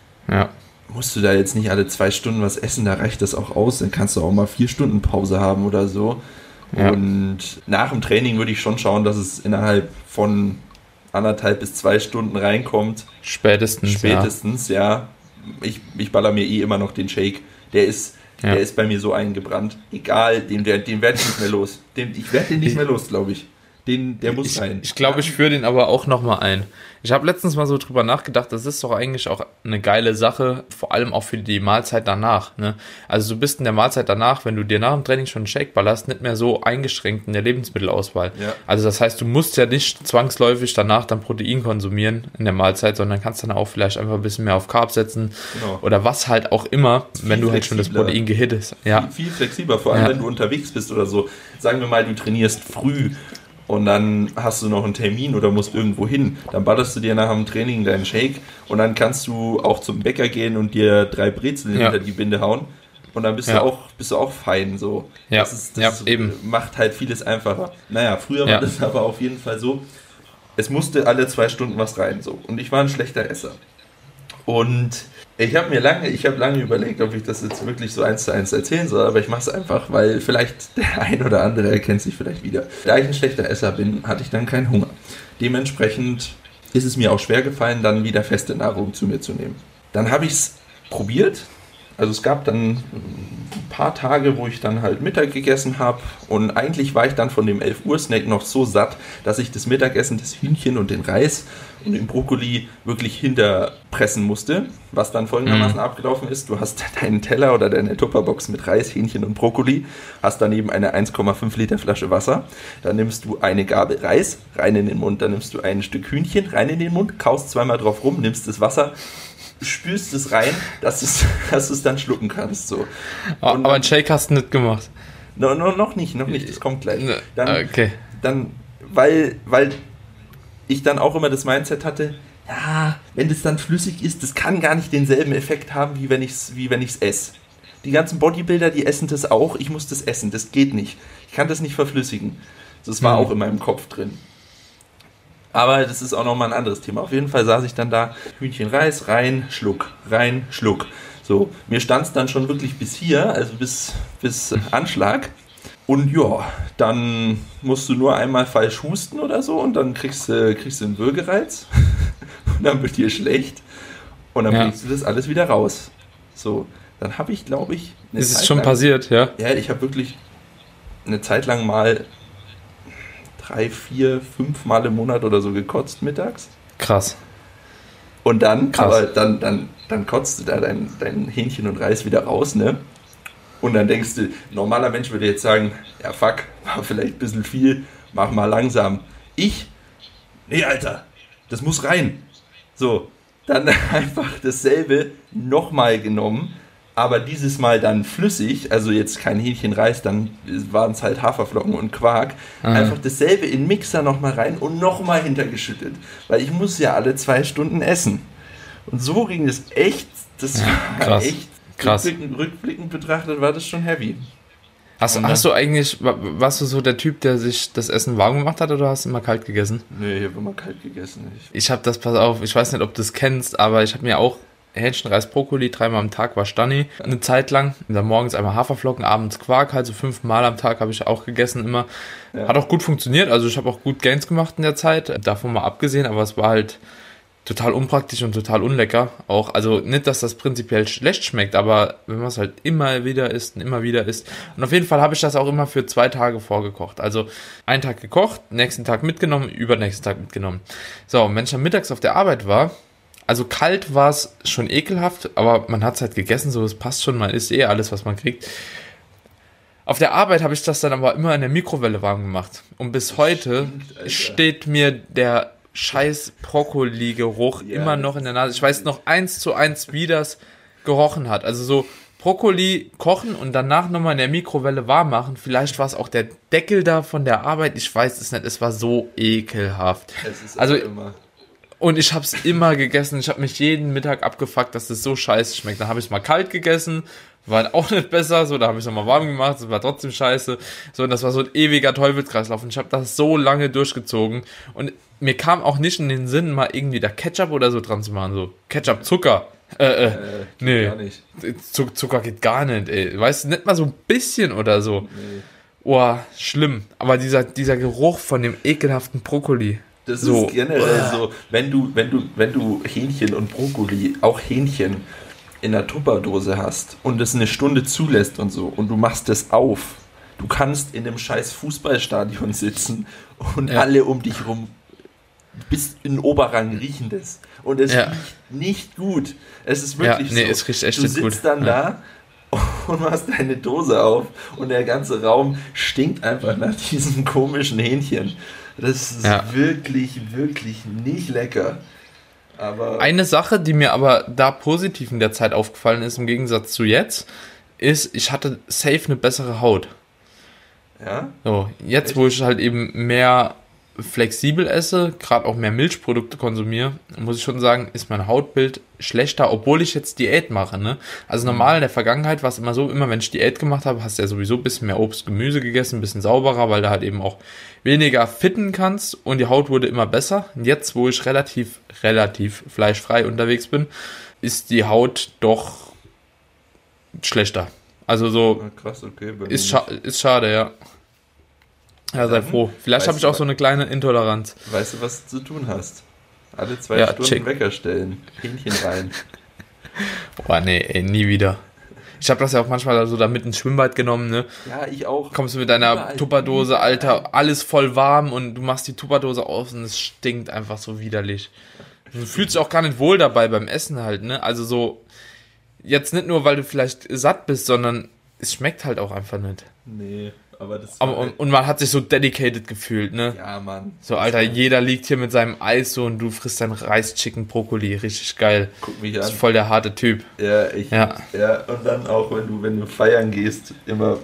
musst du da jetzt nicht alle 2 Stunden was essen, da reicht das auch aus, dann kannst du auch mal 4 Stunden Pause haben oder so. Ja. Und nach dem Training würde ich schon schauen, dass es innerhalb von 1,5 bis 2 Stunden reinkommt. Spätestens, ja. Ich baller mir immer noch den Shake. Der ist bei mir so eingebrannt. Egal, den werde ich nicht mehr los. Ich werde den nicht mehr los, glaube ich. Der muss rein. Ich glaube, ich führe den aber auch nochmal ein. Ich habe letztens mal so drüber nachgedacht, das ist doch eigentlich auch eine geile Sache, vor allem auch für die Mahlzeit danach. Ne? Also du bist in der Mahlzeit danach, wenn du dir nach dem Training schon einen Shake ballerst, nicht mehr so eingeschränkt in der Lebensmittelauswahl. Ja. Also das heißt, du musst ja nicht zwangsläufig danach dann Protein konsumieren in der Mahlzeit, sondern kannst dann auch vielleicht einfach ein bisschen mehr auf Carb setzen oder was halt auch immer, wenn du halt schon das Protein gehittest. Ja. Viel flexibler, vor allem wenn du unterwegs bist oder so. Sagen wir mal, du trainierst früh und dann hast du noch einen Termin oder musst irgendwo hin, dann ballerst du dir nach dem Training deinen Shake und dann kannst du auch zum Bäcker gehen und dir 3 Brezeln hinter die Binde hauen und dann bist du auch fein. So. Ja. Das eben. Macht halt vieles einfacher. Naja, früher war das aber auf jeden Fall so, es musste alle 2 Stunden was rein. So. Und ich war ein schlechter Esser. Und ich habe lange überlegt, ob ich das jetzt wirklich so 1:1 erzählen soll, aber ich mache es einfach, weil vielleicht der ein oder andere erkennt sich vielleicht wieder. Da ich ein schlechter Esser bin, hatte ich dann keinen Hunger. Dementsprechend ist es mir auch schwer gefallen, dann wieder feste Nahrung zu mir zu nehmen. Dann habe ich es probiert. Also es gab dann ein paar Tage, wo ich dann halt Mittag gegessen habe und eigentlich war ich dann von dem 11 Uhr Snack noch so satt, dass ich das Mittagessen, das Hühnchen und den Reis und den Brokkoli wirklich hinterpressen musste, was dann folgendermaßen abgelaufen ist. Du hast deinen Teller oder deine Tupperbox mit Reis, Hähnchen und Brokkoli, hast daneben eine 1,5 Liter Flasche Wasser, dann nimmst du eine Gabel Reis rein in den Mund, dann nimmst du ein Stück Hühnchen rein in den Mund, kaust 2-mal drauf rum, nimmst das Wasser, spülst es rein, dass du es dann schlucken kannst. So. Aber einen Shake hast du nicht gemacht? Noch nicht, das kommt gleich. Okay. Dann, weil ich dann auch immer das Mindset hatte, ja, wenn das dann flüssig ist, das kann gar nicht denselben Effekt haben, wie wenn ich's esse. Die ganzen Bodybuilder, die essen das auch, ich muss das essen, das geht nicht. Ich kann das nicht verflüssigen. Das war auch in meinem Kopf drin. Aber das ist auch nochmal ein anderes Thema. Auf jeden Fall saß ich dann da, Hühnchen, Reis, rein, Schluck. So, mir stand es dann schon wirklich bis hier, also bis Anschlag. Und ja, dann musst du nur einmal falsch husten oder so und dann kriegst du einen Würgereiz und dann wird dir schlecht und dann bringst du das alles wieder raus. So, dann habe ich, glaube ich... Ist es schon passiert, ja? Ja, ich habe wirklich eine Zeit lang mal 3, 4, 5 Mal im Monat oder so gekotzt mittags. Krass. Und dann, aber dann kotzt du da dein Hähnchen und Reis wieder raus, ne? Und dann denkst du, normaler Mensch würde jetzt sagen, ja fuck, war vielleicht ein bisschen viel, mach mal langsam. Nee Alter, das muss rein. So, dann einfach dasselbe nochmal genommen, aber dieses Mal dann flüssig, also jetzt kein Hähnchenreis, dann waren es halt Haferflocken und Quark, einfach dasselbe in den Mixer nochmal rein und nochmal hintergeschüttet, weil ich muss ja alle 2 Stunden essen. Und so ging das echt, das war echt, rückblickend betrachtet war das schon heavy. Hast du eigentlich, warst du so der Typ, der sich das Essen warm gemacht hat oder hast du immer kalt gegessen? Nee, ich habe immer kalt gegessen. Ich habe das, pass auf, ich weiß nicht, ob du das kennst, aber ich habe mir auch Hähnchen, Reis, Brokkoli, 3-mal am Tag war Stani, eine Zeit lang. Und dann morgens einmal Haferflocken, abends Quark, halt so 5-mal am Tag habe ich auch gegessen immer. Ja. Hat auch gut funktioniert, also ich habe auch gut Gains gemacht in der Zeit, davon mal abgesehen, aber es war halt total unpraktisch und total unlecker. Auch, also nicht, dass das prinzipiell schlecht schmeckt, aber wenn man es halt immer wieder isst. Und auf jeden Fall habe ich das auch immer für 2 Tage vorgekocht. Also einen Tag gekocht, nächsten Tag mitgenommen, übernächsten Tag mitgenommen. So, und wenn ich dann mittags auf der Arbeit war, also kalt war es schon ekelhaft, aber man hat es halt gegessen, so es passt schon, man isst alles, was man kriegt. Auf der Arbeit habe ich das dann aber immer in der Mikrowelle warm gemacht. Und bis heute steht mir der scheiß Brokkoli-Geruch immer noch in der Nase. Ich weiß noch 1:1, wie das gerochen hat. Also so Brokkoli kochen und danach nochmal in der Mikrowelle warm machen. Vielleicht war es auch der Deckel da von der Arbeit, ich weiß es nicht. Es war so ekelhaft. Es ist also immer... Und ich habe es immer gegessen. Ich habe mich jeden Mittag abgefuckt, dass es so scheiße schmeckt. Dann habe ich es mal kalt gegessen, war auch nicht besser. So, da habe ich es nochmal warm gemacht, es war trotzdem scheiße. So, und das war so ein ewiger Teufelskreislauf. Und ich habe das so lange durchgezogen. Und mir kam auch nicht in den Sinn, mal irgendwie da Ketchup oder so dran zu machen. So, Ketchup, Zucker. Nee, gar nicht. Zucker geht gar nicht, ey. Weißt du, nicht mal so ein bisschen oder so. Nee. Oh, schlimm. Aber dieser Geruch von dem ekelhaften Brokkoli. Das ist generell so, wenn du Hähnchen und Brokkoli, auch Hähnchen in einer Tupperdose hast und es eine Stunde zulässt und so und du machst das auf, du kannst in einem scheiß Fußballstadion sitzen und alle um dich rum bis in den Oberrang riechen das. Und es riecht nicht gut. Es ist wirklich so. Es riecht echt du sitzt gut. Dann da und machst deine Dose auf und der ganze Raum stinkt einfach nach diesem komischen Hähnchen. Das ist wirklich, wirklich nicht lecker. Aber eine Sache, die mir aber da positiv in der Zeit aufgefallen ist, im Gegensatz zu jetzt, ist, ich hatte safe eine bessere Haut. Ja? So, jetzt, wo ich halt eben mehr flexibel esse, gerade auch mehr Milchprodukte konsumiere, muss ich schon sagen, ist mein Hautbild schlechter, obwohl ich jetzt Diät mache, ne? Also normal in der Vergangenheit war es immer so, immer wenn ich Diät gemacht habe, hast du ja sowieso ein bisschen mehr Obst, Gemüse gegessen, ein bisschen sauberer, weil du halt eben auch weniger fitten kannst und die Haut wurde immer besser. Und jetzt, wo ich relativ fleischfrei unterwegs bin, ist die Haut doch schlechter. Also so, krass, okay, ist schade, ja. Ja, sei froh. Vielleicht habe ich auch so eine kleine Intoleranz. Weißt du, was du zu tun hast? Alle 2 Stunden Wecker stellen. Hähnchen rein. Boah, nee, ey, nie wieder. Ich habe das ja auch manchmal so da mit ins Schwimmbad genommen, ne? Ja, ich auch. Kommst du mit deiner Tupperdose, Alter, alles voll warm und du machst die Tupperdose auf und es stinkt einfach so widerlich. Du fühlst dich auch gar nicht wohl dabei beim Essen halt, ne? Also so, jetzt nicht nur, weil du vielleicht satt bist, sondern es schmeckt halt auch einfach nicht. Nee. Und man hat sich so dedicated gefühlt, ne? Ja, Mann. So, Alter, jeder liegt hier mit seinem Eis so und du frisst dein Reis, Chicken, Brokkoli, richtig geil. Guck mich an. Das ist voll der harte Typ. Ja, und dann auch, wenn du feiern gehst, immer,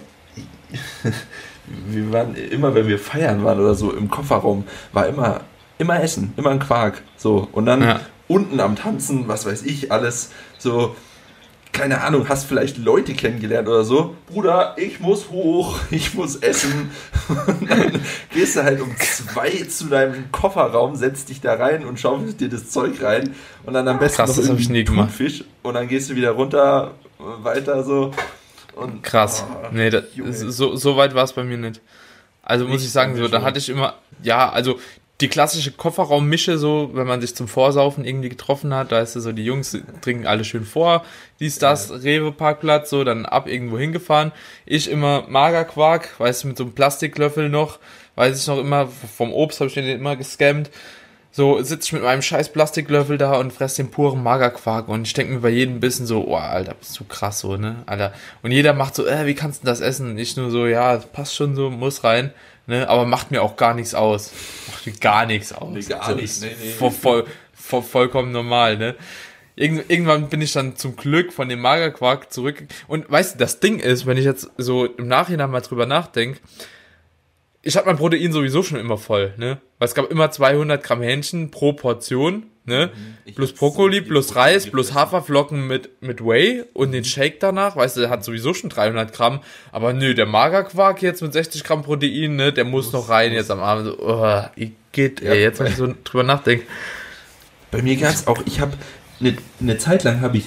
wenn wir feiern waren oder so, im Kofferraum, war immer Essen, immer ein Quark, so. Und dann unten am Tanzen, was weiß ich, alles so, keine Ahnung, hast vielleicht Leute kennengelernt oder so. Bruder, ich muss hoch, ich muss essen. Und dann gehst du halt um 2 zu deinem Kofferraum, setzt dich da rein und schaufelst dir das Zeug rein. Und dann am besten noch irgendwie Thunfisch. Und dann gehst du wieder runter, weiter so. Und, krass. Nee, so weit war es bei mir nicht. Also muss ich sagen, so, da hatte ich immer, also die klassische Kofferraummische, so, wenn man sich zum Vorsaufen irgendwie getroffen hat, da ist so, die Jungs trinken alle schön vor, Rewe-Parkplatz, so, dann ab irgendwo hingefahren. Ich immer Magerquark, weißt du, mit so einem Plastiklöffel noch, weiß ich noch immer, vom Obst habe ich den immer gescammt. So, sitze ich mit meinem scheiß Plastiklöffel da und fresse den puren Magerquark und ich denke mir bei jedem Bissen so, oh, Alter, bist du krass so, ne, Alter. Und jeder macht so, wie kannst du das essen? Und ich nur so, ja, passt schon so, muss rein. Ne, aber macht mir auch gar nichts aus. Macht mir gar nichts aus. Nee, gar nichts. Nee. Vollkommen normal, ne? irgendwann bin ich dann zum Glück von dem Magerquark zurück. Und weißt du, das Ding ist, wenn ich jetzt so im Nachhinein mal drüber nachdenke, ich hatte mein Protein sowieso schon immer voll, ne? Weil es gab immer 200 Gramm Hähnchen pro Portion, ne? Plus Brokkoli, plus Reis, plus Haferflocken mit Whey und den Shake danach, weißt du, der hat sowieso schon 300 Gramm. Aber nö, der Magerquark jetzt mit 60 Gramm Protein, ne? Der muss noch rein jetzt am Abend. So, jetzt wenn ich so drüber nachdenke. Bei mir gab's auch, ich habe eine Zeit lang habe ich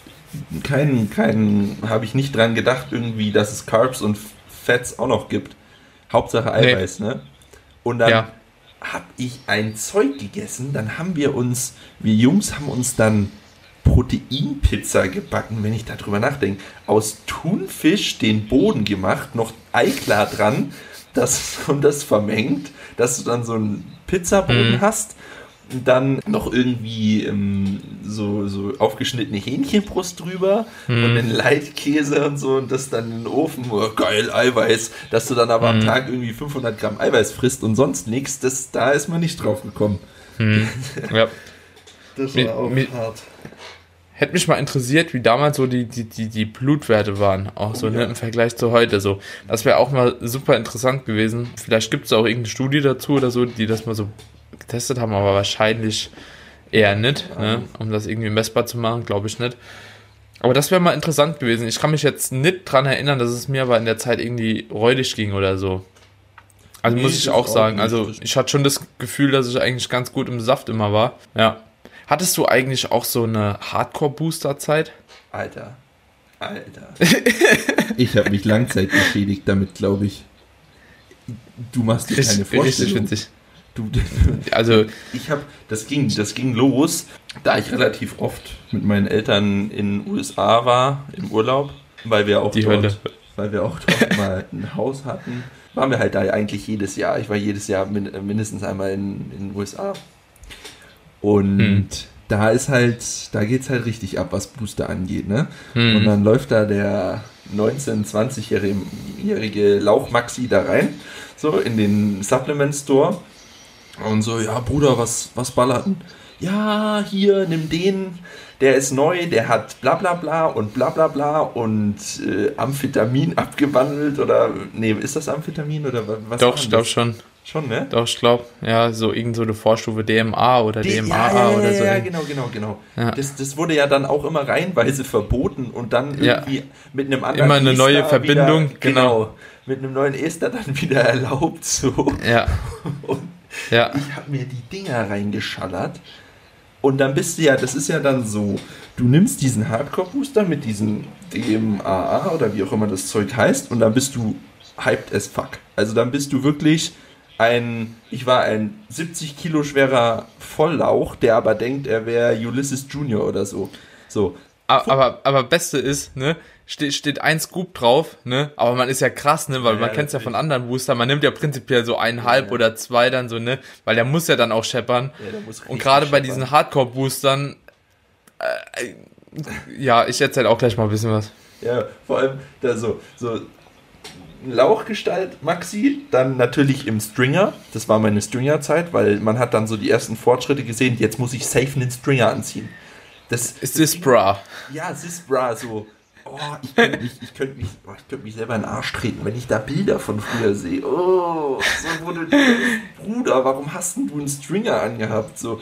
habe ich nicht dran gedacht irgendwie, dass es Carbs und Fats auch noch gibt. Hauptsache Eiweiß, ne? Und dann habe ich ein Zeug gegessen, dann haben wir Jungs haben uns dann Proteinpizza gebacken, wenn ich darüber nachdenke. Aus Thunfisch den Boden gemacht, noch Eiklar dran, das vermengt, dass du dann so einen Pizzaboden hast. Dann noch irgendwie so aufgeschnittene Hähnchenbrust drüber und den Leitkäse und so und das dann in den Ofen, geil, Eiweiß, dass du dann aber am Tag irgendwie 500 Gramm Eiweiß frisst und sonst nichts, da ist man nicht drauf gekommen. Ja. Das war auch hart. Hätte mich mal interessiert, wie damals so die Blutwerte waren, auch so ne, im Vergleich zu heute so. Das wäre auch mal super interessant gewesen. Vielleicht gibt es auch irgendeine Studie dazu oder so, die das mal so getestet haben, aber wahrscheinlich eher nicht, ne? Um das irgendwie messbar zu machen, glaube ich nicht. Aber das wäre mal interessant gewesen. Ich kann mich jetzt nicht dran erinnern, dass es mir aber in der Zeit irgendwie räudig ging oder so. Also muss ich auch sagen, also ich hatte schon das Gefühl, dass ich eigentlich ganz gut im Saft immer war. Ja. Hattest du eigentlich auch so eine Hardcore-Booster-Zeit? Alter. Ich habe mich Langzeit geschädigt damit, glaube ich. Du machst dir keine Vorstellung. Richtig. Also das ging los, da ich relativ oft mit meinen Eltern in den USA war, im Urlaub, weil wir auch dort mal ein Haus hatten, waren wir halt da eigentlich jedes Jahr. Ich war jedes Jahr mindestens einmal in den USA. Und da geht's halt richtig ab, was Booster angeht, ne? Und dann läuft da der 19-, 20-jährige Lauch-Maxi da rein, so in den Supplement Store. Und so, ja, Bruder, was ballert denn? Ja, hier, nimm den, der ist neu, der hat bla bla bla und bla bla bla und Amphetamin abgewandelt oder, nee, ist das Amphetamin oder was? Doch, ich glaube schon. Schon, ne? Doch, ich glaube, ja, so irgend so eine Vorstufe DMA oder DMAA oder so. Ja, genau. Ja. Das wurde ja dann auch immer reihenweise verboten und dann irgendwie mit einem anderen immer eine Ester neue Verbindung, wieder, genau. Mit einem neuen Ester dann wieder erlaubt, so. Ja. Und ich habe mir die Dinger reingeschallert und dann bist du ja, das ist ja dann so, du nimmst diesen Hardcore-Booster mit diesem DMAA oder wie auch immer das Zeug heißt und dann bist du hyped as fuck. Also dann bist du wirklich ich war ein 70 Kilo schwerer Volllauch, der aber denkt, er wäre Ulysses Junior oder so. Aber Beste ist, ne, steht ein Scoop drauf, ne, aber man ist ja krass, ne, weil man kennt es ja von anderen Boostern, man nimmt ja prinzipiell so 1,5 oder 2 dann so, ne, weil der muss ja dann auch scheppern. Und gerade bei diesen Hardcore-Boostern, ich erzähle auch gleich mal ein bisschen was. Ja, vor allem da so Lauchgestalt Maxi, dann natürlich im Stringer, das war meine Stringer-Zeit, weil man hat dann so die ersten Fortschritte gesehen, jetzt muss ich safe einen Stringer anziehen. Cis-Bra. Ja, Cis-Bra, so, ich könnte mich selber in den Arsch treten, wenn ich da Bilder von früher sehe. So wurde Bruder, warum hast denn du einen Stringer angehabt? So,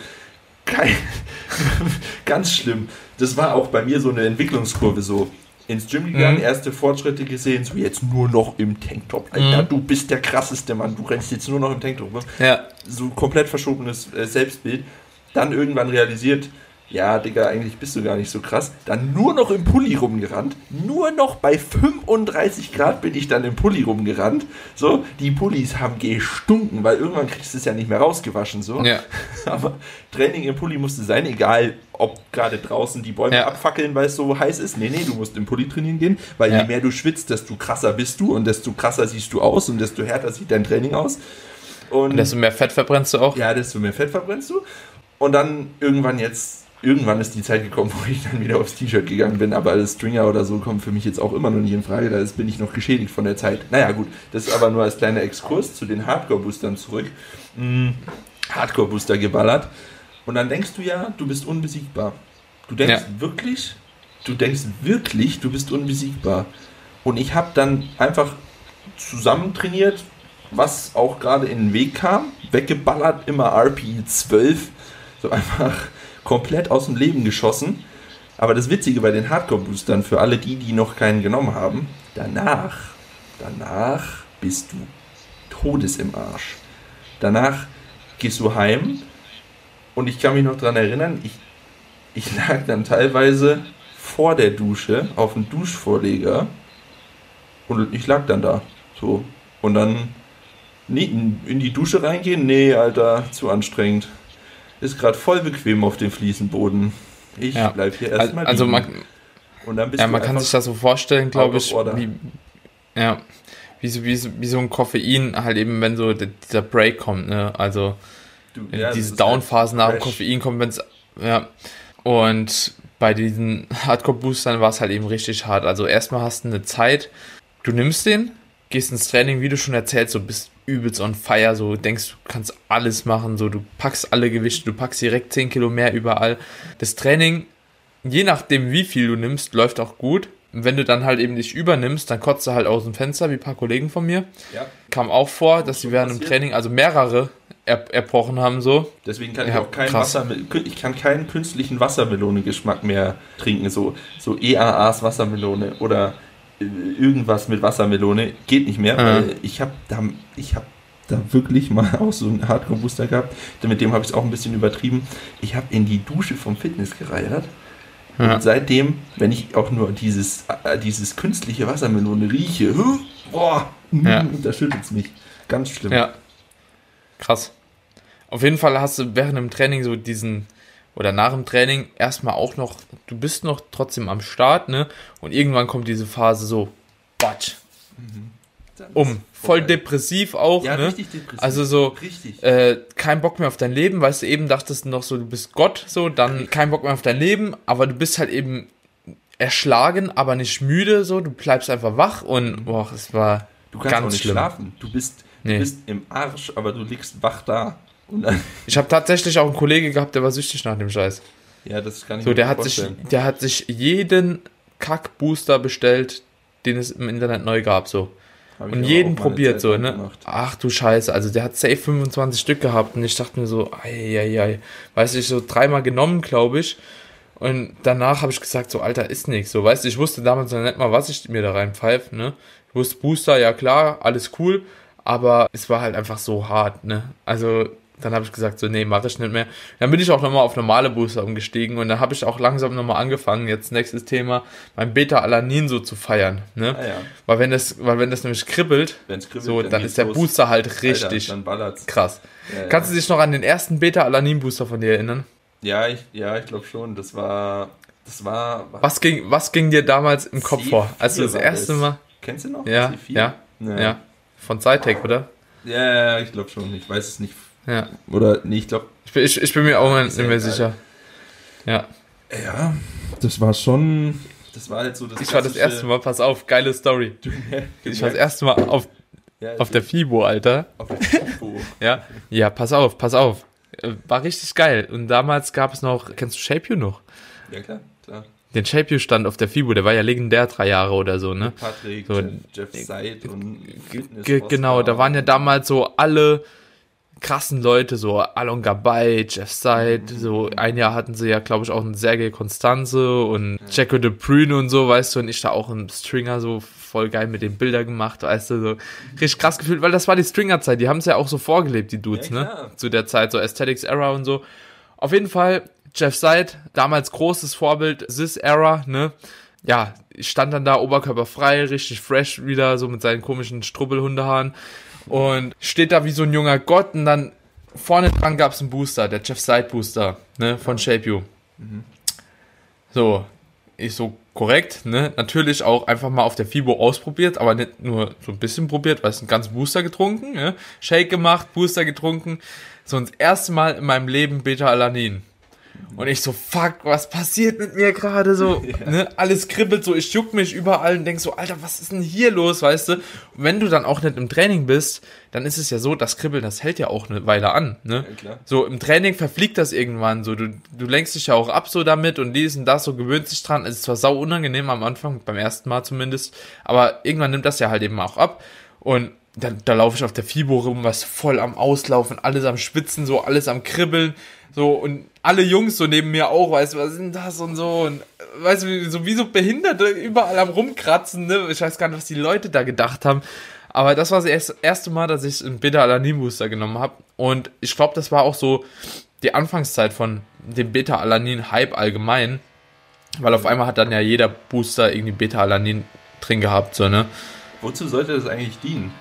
ganz schlimm. Das war auch bei mir so eine Entwicklungskurve, so ins Gym gegangen, erste Fortschritte gesehen, so jetzt nur noch im Tanktop. Alter, du bist der krasseste Mann, du rennst jetzt nur noch im Tanktop. Ne? Ja. So komplett verschobenes Selbstbild. Dann irgendwann realisiert, ja, Digga, eigentlich bist du gar nicht so krass. Dann nur noch im Pulli rumgerannt. Nur noch bei 35 Grad bin ich dann im Pulli rumgerannt. So, die Pullis haben gestunken, weil irgendwann kriegst du es ja nicht mehr rausgewaschen. So. Ja. Aber Training im Pulli musste sein, egal ob gerade draußen die Bäume abfackeln, weil es so heiß ist. Nee, du musst im Pulli trainieren gehen, weil je mehr du schwitzt, desto krasser bist du und desto krasser siehst du aus und desto härter sieht dein Training aus. Und desto mehr Fett verbrennst du auch. Ja, desto mehr Fett verbrennst du. Und dann irgendwann ist die Zeit gekommen, wo ich dann wieder aufs T-Shirt gegangen bin, aber als Stringer oder so kommt für mich jetzt auch immer noch nicht in Frage, da bin ich noch geschädigt von der Zeit. Naja gut, das ist aber nur als kleiner Exkurs zu den Hardcore-Boostern zurück. Hardcore-Booster geballert und dann denkst du ja, du bist unbesiegbar. Du denkst wirklich, du bist unbesiegbar. Und ich habe dann einfach zusammen trainiert, was auch gerade in den Weg kam, weggeballert, immer RPE 12, so einfach komplett aus dem Leben geschossen. Aber das Witzige bei den Hardcore-Boostern, für alle die noch keinen genommen haben, danach bist du Todes im Arsch. Danach gehst du heim und ich kann mich noch daran erinnern, ich lag dann teilweise vor der Dusche auf dem Duschvorleger und ich lag dann da, so. Und dann in die Dusche reingehen? Nee, Alter, zu anstrengend. Ist gerade voll bequem auf dem Fliesenboden. Ich bleib hier erstmal also liegen. Und dann bist man kann sich das so vorstellen, glaube ich, wie so ein Koffein halt eben, wenn so dieser Break kommt, ne? Also diese Downphase nach dem Koffein kommt, wenn es und bei diesen Hardcore-Boostern war es halt eben richtig hart. Also erstmal hast du eine Zeit, du nimmst den, gehst ins Training, wie du schon erzählst, so bist übelst on fire, so denkst, du kannst alles machen, so du packst alle Gewichte, du packst direkt 10 Kilo mehr überall. Das Training, je nachdem wie viel du nimmst, läuft auch gut. Und wenn du dann halt eben dich übernimmst, dann kotzt du halt aus dem Fenster, wie ein paar Kollegen von mir. Ja. Kam auch vor, dass sie während dem Training, also mehrere erbrochen haben so. Deswegen kann ich auch keinen künstlichen Wassermelone-Geschmack mehr trinken, so EAAs Wassermelone oder irgendwas mit Wassermelone, geht nicht mehr, weil ich hab da wirklich mal auch so einen Hardcore-Booster gehabt, mit dem habe ich es auch ein bisschen übertrieben. Ich habe in die Dusche vom Fitness gereiert und seitdem, wenn ich auch nur dieses künstliche Wassermelone rieche, da schüttelt es mich. Ganz schlimm. Ja, krass. Auf jeden Fall hast du während dem Training so oder nach dem Training erstmal auch noch, du bist noch trotzdem am Start, ne? Und irgendwann kommt diese Phase so, batsch. Voll depressiv auch, ja, ne? Richtig depressiv. Also so, kein Bock mehr auf dein Leben, weißt du, eben dachtest du noch so, du bist Gott, so, dann kein Bock mehr auf dein Leben, aber du bist halt eben erschlagen, aber nicht müde, so, du bleibst einfach wach und, es war du kannst ganz auch nicht schlimm. Schlafen, du bist im Arsch, aber du liegst wach da. Ich habe tatsächlich auch einen Kollege gehabt, der war süchtig nach dem Scheiß. Ja, das kann ich mir vorstellen. Der hat sich jeden Kack-Booster bestellt, den es im Internet neu gab, so. Und jeden probiert, so, ne? Gemacht. Ach du Scheiße, also der hat safe 25 Stück gehabt und ich dachte mir so, weißt du, ich so 3-mal genommen, glaube ich. Und danach habe ich gesagt, so, Alter, ist nix, so, weißt du, ich wusste damals noch nicht mal, was ich mir da reinpfeife, ne? Ich wusste Booster, ja klar, alles cool, aber es war halt einfach so hart, ne? Also, dann habe ich gesagt, so, nee, mache ich nicht mehr. Dann bin ich auch nochmal auf normale Booster umgestiegen und dann habe ich auch langsam nochmal angefangen, jetzt nächstes Thema, mein Beta-Alanin so zu feiern, ne? Ah, ja. Weil wenn das nämlich kribbelt, so, dann ist der Booster halt richtig krass. Ja, kannst du dich noch an den ersten Beta-Alanin-Booster von dir erinnern? Ja, ich glaube schon. Das war. Was ging dir damals im Kopf vor, als du das erste Mal? Kennst du noch? Ja, C4? Ja. Von Cytec, oder? Ja, ich glaube schon. Ich weiß es nicht. Ja. Oder, nee, ich glaube... Ich bin mir auch nicht mehr sicher. Ja. Ja, das war schon... Das war halt so das Ich war das erste Mal, pass auf, geile Story. Ich war das erste Mal auf der FIBO, Alter. Auf der FIBO? Ja, pass auf. War richtig geil. Und damals gab es noch... Kennst du Shape You noch? Ja, klar. Den Shape You stand auf der FIBO, der war ja legendär 3 Jahre oder so, ne? Patrick, so, Jeff Seid und Genau, da waren ja damals so alle krassen Leute, so Alon Gabay, Jeff Seid, so ein Jahr hatten sie ja, glaube ich, auch einen Sergei Constanze und Jacko de Bruyne und so, weißt du, und ich da auch einen Stringer so voll geil mit den Bildern gemacht, weißt du, so richtig krass gefühlt, weil das war die Stringer-Zeit, die haben es ja auch so vorgelebt, die Dudes, ja, ne? Zu der Zeit, so Aesthetics Era und so. Auf jeden Fall, Jeff Seid, damals großes Vorbild, Sis Era, ne? Ja, ich stand dann da oberkörperfrei, richtig fresh wieder, so mit seinen komischen Strubbelhundehaaren. Und steht da wie so ein junger Gott und dann vorne dran gab es einen Booster, der Jeff Seid Booster, ne, von Shape You. So, ich so korrekt, ne, natürlich auch einfach mal auf der FIBO ausprobiert, aber nicht nur so ein bisschen probiert, weil es einen ganzen Booster getrunken, ne, Shake gemacht, Booster getrunken, so das erste Mal in meinem Leben Beta-Alanin. Und ich so, fuck, was passiert mit mir gerade so? Ja. Ne? Alles kribbelt so, ich juck mich überall und denk so, Alter, was ist denn hier los, weißt du? Und wenn du dann auch nicht im Training bist, dann ist es ja so, das Kribbeln, das hält ja auch eine Weile an, ne? Ja, klar. So, im Training verfliegt das irgendwann so, du lenkst dich ja auch ab so damit und dies und das, so gewöhnst dich dran. Es ist zwar sau unangenehm am Anfang, beim ersten Mal zumindest, aber irgendwann nimmt das ja halt eben auch ab. Und da laufe ich auf der FIBO rum, was voll am Auslaufen, alles am Schwitzen, so alles am Kribbeln, so, und alle Jungs so neben mir auch, weißt du, was ist denn das und so, und weißt du, so wie so Behinderte überall am Rumkratzen, ne, ich weiß gar nicht, was die Leute da gedacht haben, aber das war das erste Mal, dass ich einen Beta-Alanin-Booster genommen habe, und ich glaube, das war auch so die Anfangszeit von dem Beta-Alanin-Hype allgemein, weil auf einmal hat dann ja jeder Booster irgendwie Beta-Alanin drin gehabt, so, ne. Wozu sollte das eigentlich dienen?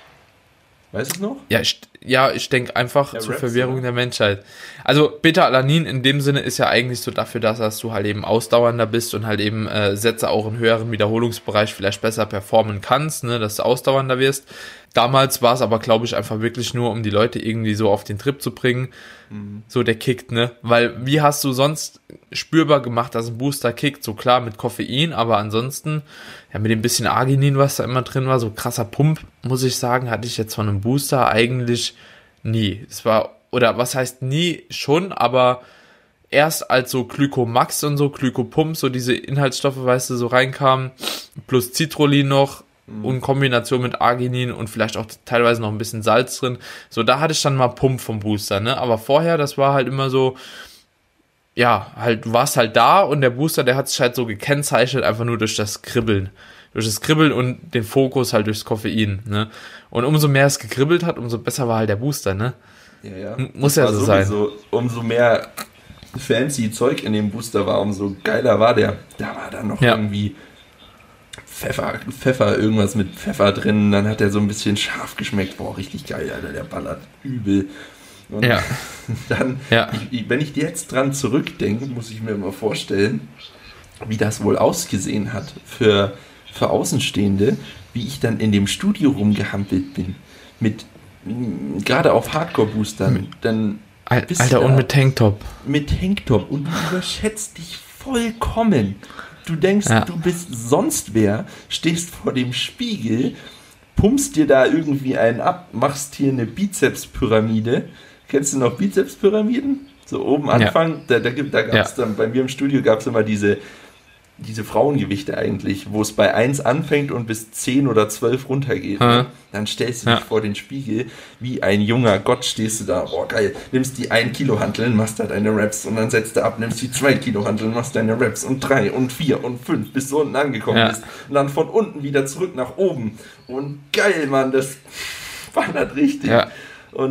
Weißt du es noch? Ja, ich denke einfach zur Verwirrung der Menschheit. Also Beta-Alanin in dem Sinne ist ja eigentlich so dafür, dass du halt eben ausdauernder bist und halt eben Sätze auch in höheren Wiederholungsbereich vielleicht besser performen kannst, ne, dass du ausdauernder wirst. Damals war es aber, glaube ich, einfach wirklich nur, um die Leute irgendwie so auf den Trip zu bringen. So der kickt, ne? Weil wie hast du sonst spürbar gemacht, dass ein Booster kickt? So klar mit Koffein, aber ansonsten, ja, mit dem bisschen Arginin, was da immer drin war, so krasser Pump, muss ich sagen, hatte ich jetzt von einem Booster eigentlich nie. Es war, oder was heißt nie, schon, aber erst als so Glycomax und so, Glykopump, so diese Inhaltsstoffe, weißt du, so reinkamen, plus Citrullin noch, und Kombination mit Arginin und vielleicht auch teilweise noch ein bisschen Salz drin. So, da hatte ich dann mal Pump vom Booster, ne? Aber vorher, das war halt immer so, ja, halt, du warst halt da und der Booster, der hat sich halt so gekennzeichnet, einfach nur durch das Kribbeln. Durch das Kribbeln und den Fokus halt durchs Koffein, ne? Und umso mehr es gekribbelt hat, umso besser war halt der Booster, ne? Ja. Muss ja so sein. Umso mehr fancy Zeug in dem Booster war, umso geiler war der. Da war dann noch irgendwie Pfeffer, irgendwas mit Pfeffer drin, dann hat er so ein bisschen scharf geschmeckt. Boah, richtig geil, Alter, der ballert übel. Und dann, wenn ich jetzt dran zurückdenke, muss ich mir mal vorstellen, wie das wohl ausgesehen hat für Außenstehende, wie ich dann in dem Studio rumgehampelt bin, gerade auf Hardcore-Boostern, dann Alter, und mit Tanktop. Mit Tanktop, und du überschätzt dich vollkommen. Du denkst, du bist sonst wer, stehst vor dem Spiegel, pumpst dir da irgendwie einen ab, machst hier eine Bizepspyramide. Kennst du noch Bizepspyramiden? So oben Anfang, da gab es dann, bei mir im Studio gab es immer diese Frauengewichte eigentlich, wo es bei 1 anfängt und bis 10 oder 12 runtergeht. Ne? Dann stellst du dich vor den Spiegel, wie ein junger Gott stehst du da, boah geil, nimmst die 1 Kilo Hanteln, machst da deine Raps und dann setzt du ab, nimmst die 2 Kilo Hanteln, machst deine Raps und 3 und 4 und 5, bis du unten angekommen bist. Und dann von unten wieder zurück nach oben. Und geil, Mann, das wandert richtig. Ja. Und,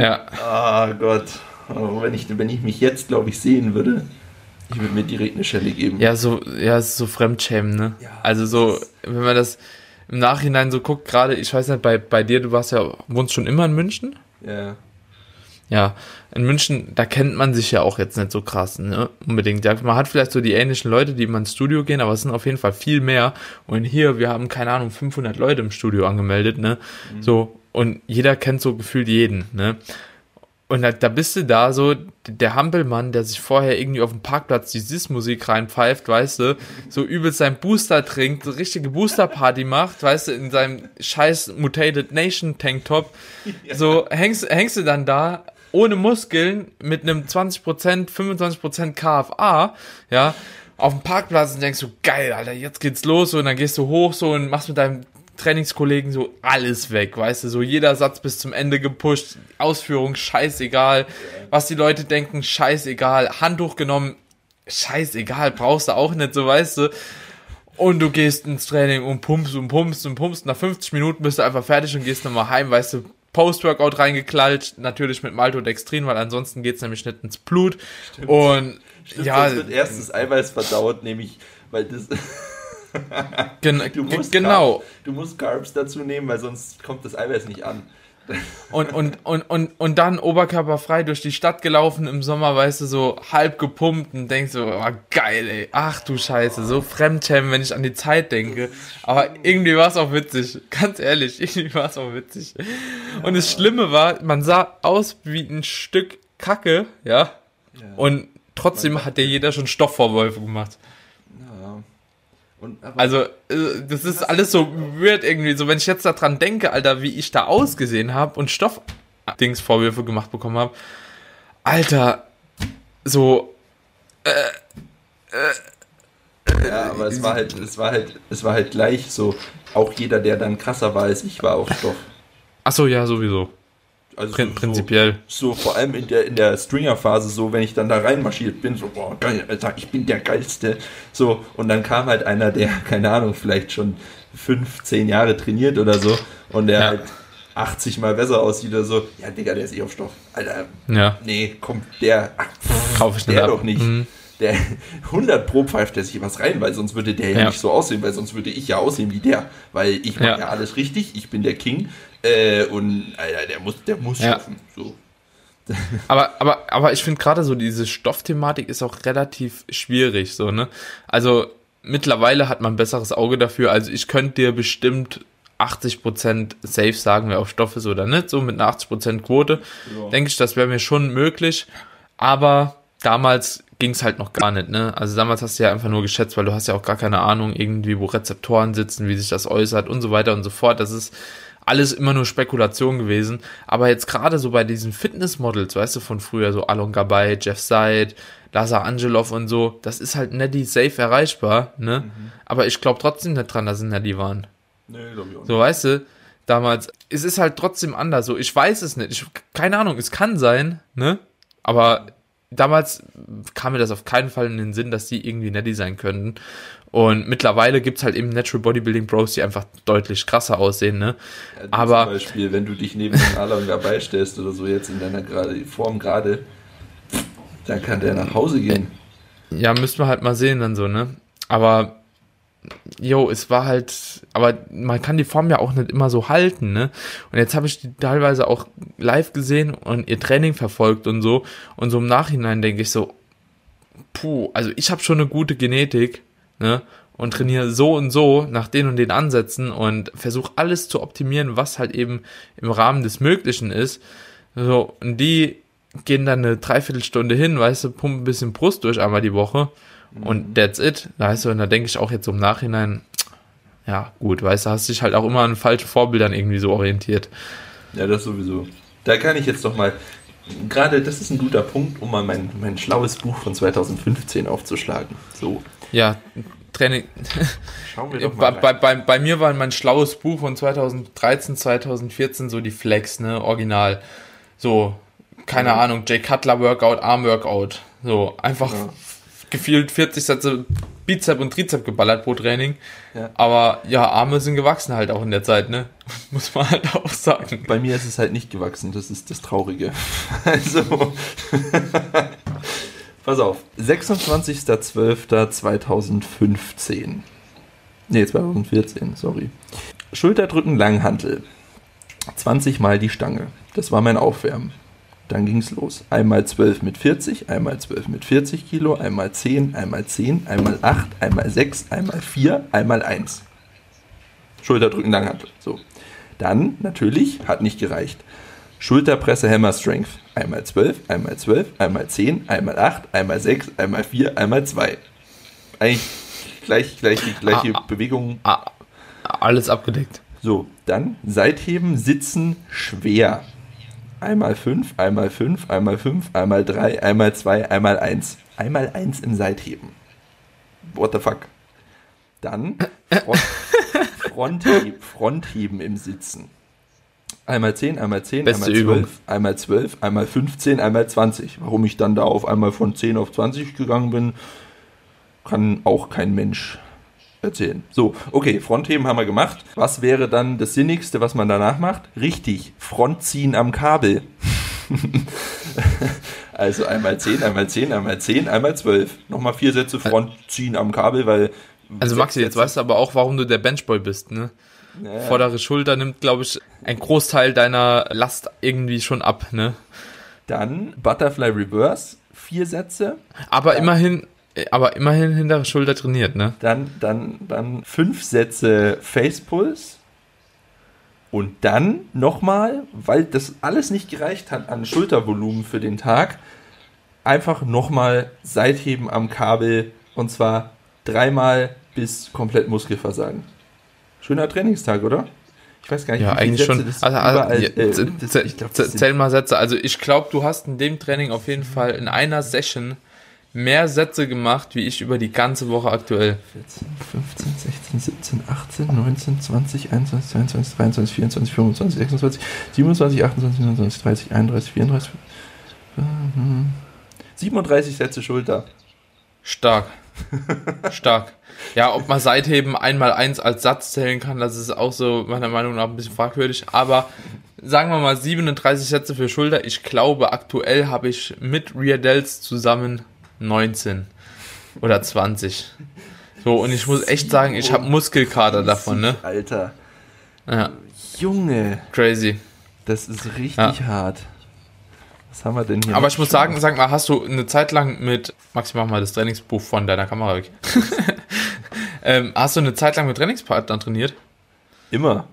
Gott, wenn ich mich jetzt, glaube ich, sehen würde, ich würde mir direkt eine Schelle geben. Ja, so Fremdschämen, ne? Ja, also so, wenn man das im Nachhinein so guckt, gerade, ich weiß nicht, bei dir, du wohnst schon immer in München? Ja. Ja, in München, da kennt man sich ja auch jetzt nicht so krass, ne? Unbedingt. Ja, man hat vielleicht so die ähnlichen Leute, die immer ins Studio gehen, aber es sind auf jeden Fall viel mehr. Und hier, wir haben, keine Ahnung, 500 Leute im Studio angemeldet, ne? So, und jeder kennt so gefühlt jeden, ne? Und da bist du da so, der Hampelmann, der sich vorher irgendwie auf dem Parkplatz die Sis-Musik reinpfeift, weißt du, so übelst seinen Booster trinkt, so richtige Booster-Party macht, weißt du, in seinem scheiß Mutated Nation Tanktop, so hängst du dann da, ohne Muskeln, mit einem 20%, 25% KFA, ja, auf dem Parkplatz und denkst so, geil, Alter, jetzt geht's los, so, und dann gehst du hoch, so, und machst mit deinem Trainingskollegen so alles weg, weißt du, so jeder Satz bis zum Ende gepusht, Ausführung scheißegal, was die Leute denken, scheißegal, Handtuch genommen, scheißegal, brauchst du auch nicht, so, weißt du, und du gehst ins Training und pumpst, nach 50 Minuten bist du einfach fertig und gehst nochmal heim, weißt du, Post-Workout reingeklatscht, natürlich mit Maltodextrin, weil ansonsten geht's nämlich nicht ins Blut. Stimmt. Und sonst wird erst das Eiweiß verdaut, nämlich, weil das du musst Carbs dazu nehmen, weil sonst kommt das Eiweiß nicht an. Und dann oberkörperfrei durch die Stadt gelaufen im Sommer, weißt du, so halb gepumpt und denkst so, oh, geil, ey, ach du Scheiße, so Fremdschämen, wenn ich an die Zeit denke. Aber irgendwie war es auch witzig, ganz ehrlich, irgendwie war es auch witzig. Und das Schlimme war, man sah aus wie ein Stück Kacke, ja. Und trotzdem hat dir jeder schon Stoffvorwürfe gemacht. Ja. Also, das ist alles so weird irgendwie. So, wenn ich jetzt daran denke, Alter, wie ich da ausgesehen habe und Stoffdingsvorwürfe gemacht bekommen habe. Alter, so, Ja, aber es war halt gleich so, auch jeder, der dann krasser war als ich, war auf Stoff. Achso, ja, sowieso. Also prinzipiell. So vor allem in der Stringer-Phase, so wenn ich dann da reinmarschiert bin, so, boah, geil, Alter, ich bin der Geilste. So, und dann kam halt einer, der, keine Ahnung, vielleicht schon 10 Jahre trainiert oder so, und der halt 80 Mal besser aussieht oder so. Ja, Digga, der ist auf Stoff. Alter, nee, komm, kauf ich nicht der ab. Doch nicht. Mhm. Der 100 Pro pfeift der sich was rein, weil sonst würde der ja nicht so aussehen, weil sonst würde ich ja aussehen wie der, weil ich mache ja alles richtig, ich bin der King und Alter, der muss schaffen. So. Aber ich finde gerade so diese Stoffthematik ist auch relativ schwierig, so, ne? Also mittlerweile hat man ein besseres Auge dafür, also ich könnte dir bestimmt 80% safe sagen, wer auf Stoff ist oder nicht, so mit einer 80% Quote, denke ich, das wäre mir schon möglich, aber damals ging es halt noch gar nicht, ne? Also damals hast du ja einfach nur geschätzt, weil du hast ja auch gar keine Ahnung irgendwie, wo Rezeptoren sitzen, wie sich das äußert und so weiter und so fort. Das ist alles immer nur Spekulation gewesen. Aber jetzt gerade so bei diesen Fitnessmodels, weißt du, von früher, so Alon Gabay, Jeff Seid, Lazar Angelov und so, das ist halt nicht die safe erreichbar, ne? Mhm. Aber ich glaube trotzdem nicht dran, dass es nicht die waren. Nee, glaube ich auch nicht. So, weißt du, damals, es ist halt trotzdem anders. So, ich weiß es nicht. Keine Ahnung, es kann sein, ne? Aber damals kam mir das auf keinen Fall in den Sinn, dass die irgendwie netty sein könnten. Und mittlerweile gibt es halt eben Natural Bodybuilding Bros, die einfach deutlich krasser aussehen, ne? Ja, aber zum Beispiel, wenn du dich neben den Alon Gabay stellst oder so jetzt in deiner Form gerade, dann kann der nach Hause gehen. Ja, müssen wir halt mal sehen dann so, ne? Aber es war halt, aber man kann die Form ja auch nicht immer so halten, ne? Und jetzt habe ich die teilweise auch live gesehen und ihr Training verfolgt und so im Nachhinein denke ich so, also ich habe schon eine gute Genetik, ne? Und trainiere so und so nach den und den Ansätzen und versuche alles zu optimieren, was halt eben im Rahmen des Möglichen ist. So, und die gehen dann eine Dreiviertelstunde hin, weißt du, pumpen ein bisschen Brust durch einmal die Woche. Und that's it, weißt du, und da denke ich auch jetzt im Nachhinein, ja gut, weißt du, hast dich halt auch immer an falsche Vorbildern irgendwie so orientiert. Ja, das sowieso. Da kann ich jetzt doch mal, gerade das ist ein guter Punkt, um mal mein schlaues Buch von 2015 aufzuschlagen. So. Ja, Training. Schauen wir doch mal bei mir war mein schlaues Buch von 2013, 2014 so die Flex, ne, original. So, keine Ahnung, Jay Cutler Workout, Arm Workout. So, einfach gefühlt 40 Sätze Bizep und Trizep geballert pro Training. Ja. Aber ja, Arme sind gewachsen halt auch in der Zeit, ne? Muss man halt auch sagen. Bei mir ist es halt nicht gewachsen, das ist das Traurige. Also, pass auf, 26.12.2015. Nee, 2014, sorry. Schulterdrücken Langhantel. 20 Mal die Stange. Das war mein Aufwärmen. Dann ging es los. Einmal 12 mit 40, einmal 12 mit 40 Kilo, einmal 10, einmal 10, einmal 8, einmal 6, einmal 4, einmal 1. Schulterdrücken Langhantel. So. Dann, natürlich, hat nicht gereicht. Schulterpresse Hammer Strength. Einmal 12, einmal 12, einmal 10, einmal 8, einmal 6, einmal 4, einmal 2. Eigentlich gleich die gleiche Bewegung. Alles abgedeckt. So, dann Seitheben, Sitzen, schwer. Einmal 5, einmal 5, einmal 5, einmal 3, einmal 2, einmal 1. Einmal 1 im Seitheben. What the fuck? Dann Frontheben im Sitzen. Einmal 10, einmal 10, Beste einmal 12, Übung. einmal 12, einmal 15, einmal 20. Warum ich dann da auf einmal von 10 auf 20 gegangen bin, kann auch kein Mensch erzählen. So, okay, Frontheben haben wir gemacht. Was wäre dann das Sinnigste, was man danach macht? Richtig, Frontziehen am Kabel. Also einmal 10, einmal 10, einmal 10, einmal 12. Nochmal 4 Sätze Frontziehen am Kabel, weil... Also Maxi, jetzt weißt du aber auch, warum du der Benchboy bist, ne? Ja. Vordere Schulter nimmt, glaube ich, ein Großteil deiner Last irgendwie schon ab, ne? Dann Butterfly Reverse, 4 Sätze. Aber immerhin hintere Schulter trainiert, ne? Dann 5 Sätze Face Pulse. Und dann nochmal, weil das alles nicht gereicht hat an Schultervolumen für den Tag, einfach nochmal Seitheben am Kabel und zwar 3-mal bis komplett Muskelversagen. Schöner Trainingstag, oder? Ich weiß gar nicht, ja, wie viele eigentlich Sätze schon. überall... Zähl mal Sätze. Also ich glaube, du hast in dem Training auf jeden Fall in einer Session mehr Sätze gemacht, wie ich über die ganze Woche aktuell. 14, 15, 16, 17, 18, 19, 20, 21, 22, 23, 24, 25, 26, 27, 28, 29, 30, 31, 34... 37 Sätze Schulter. Stark. Ja, ob man Seitheben 1x1 als Satz zählen kann, das ist auch so meiner Meinung nach ein bisschen fragwürdig. Aber sagen wir mal 37 Sätze für Schulter. Ich glaube, aktuell habe ich mit Rear Delts zusammen 19 oder 20. So, und ich muss echt sagen, ich habe Muskelkater davon, ne? Alter. Ja. Junge. Crazy. Das ist richtig hart. Was haben wir denn hier? Aber ich muss sagen, sag mal, hast du eine Zeit lang mit, Max, mach mal das Trainingsbuch von deiner Kamera weg. Hast du eine Zeit lang mit Trainingspartnern trainiert? Immer.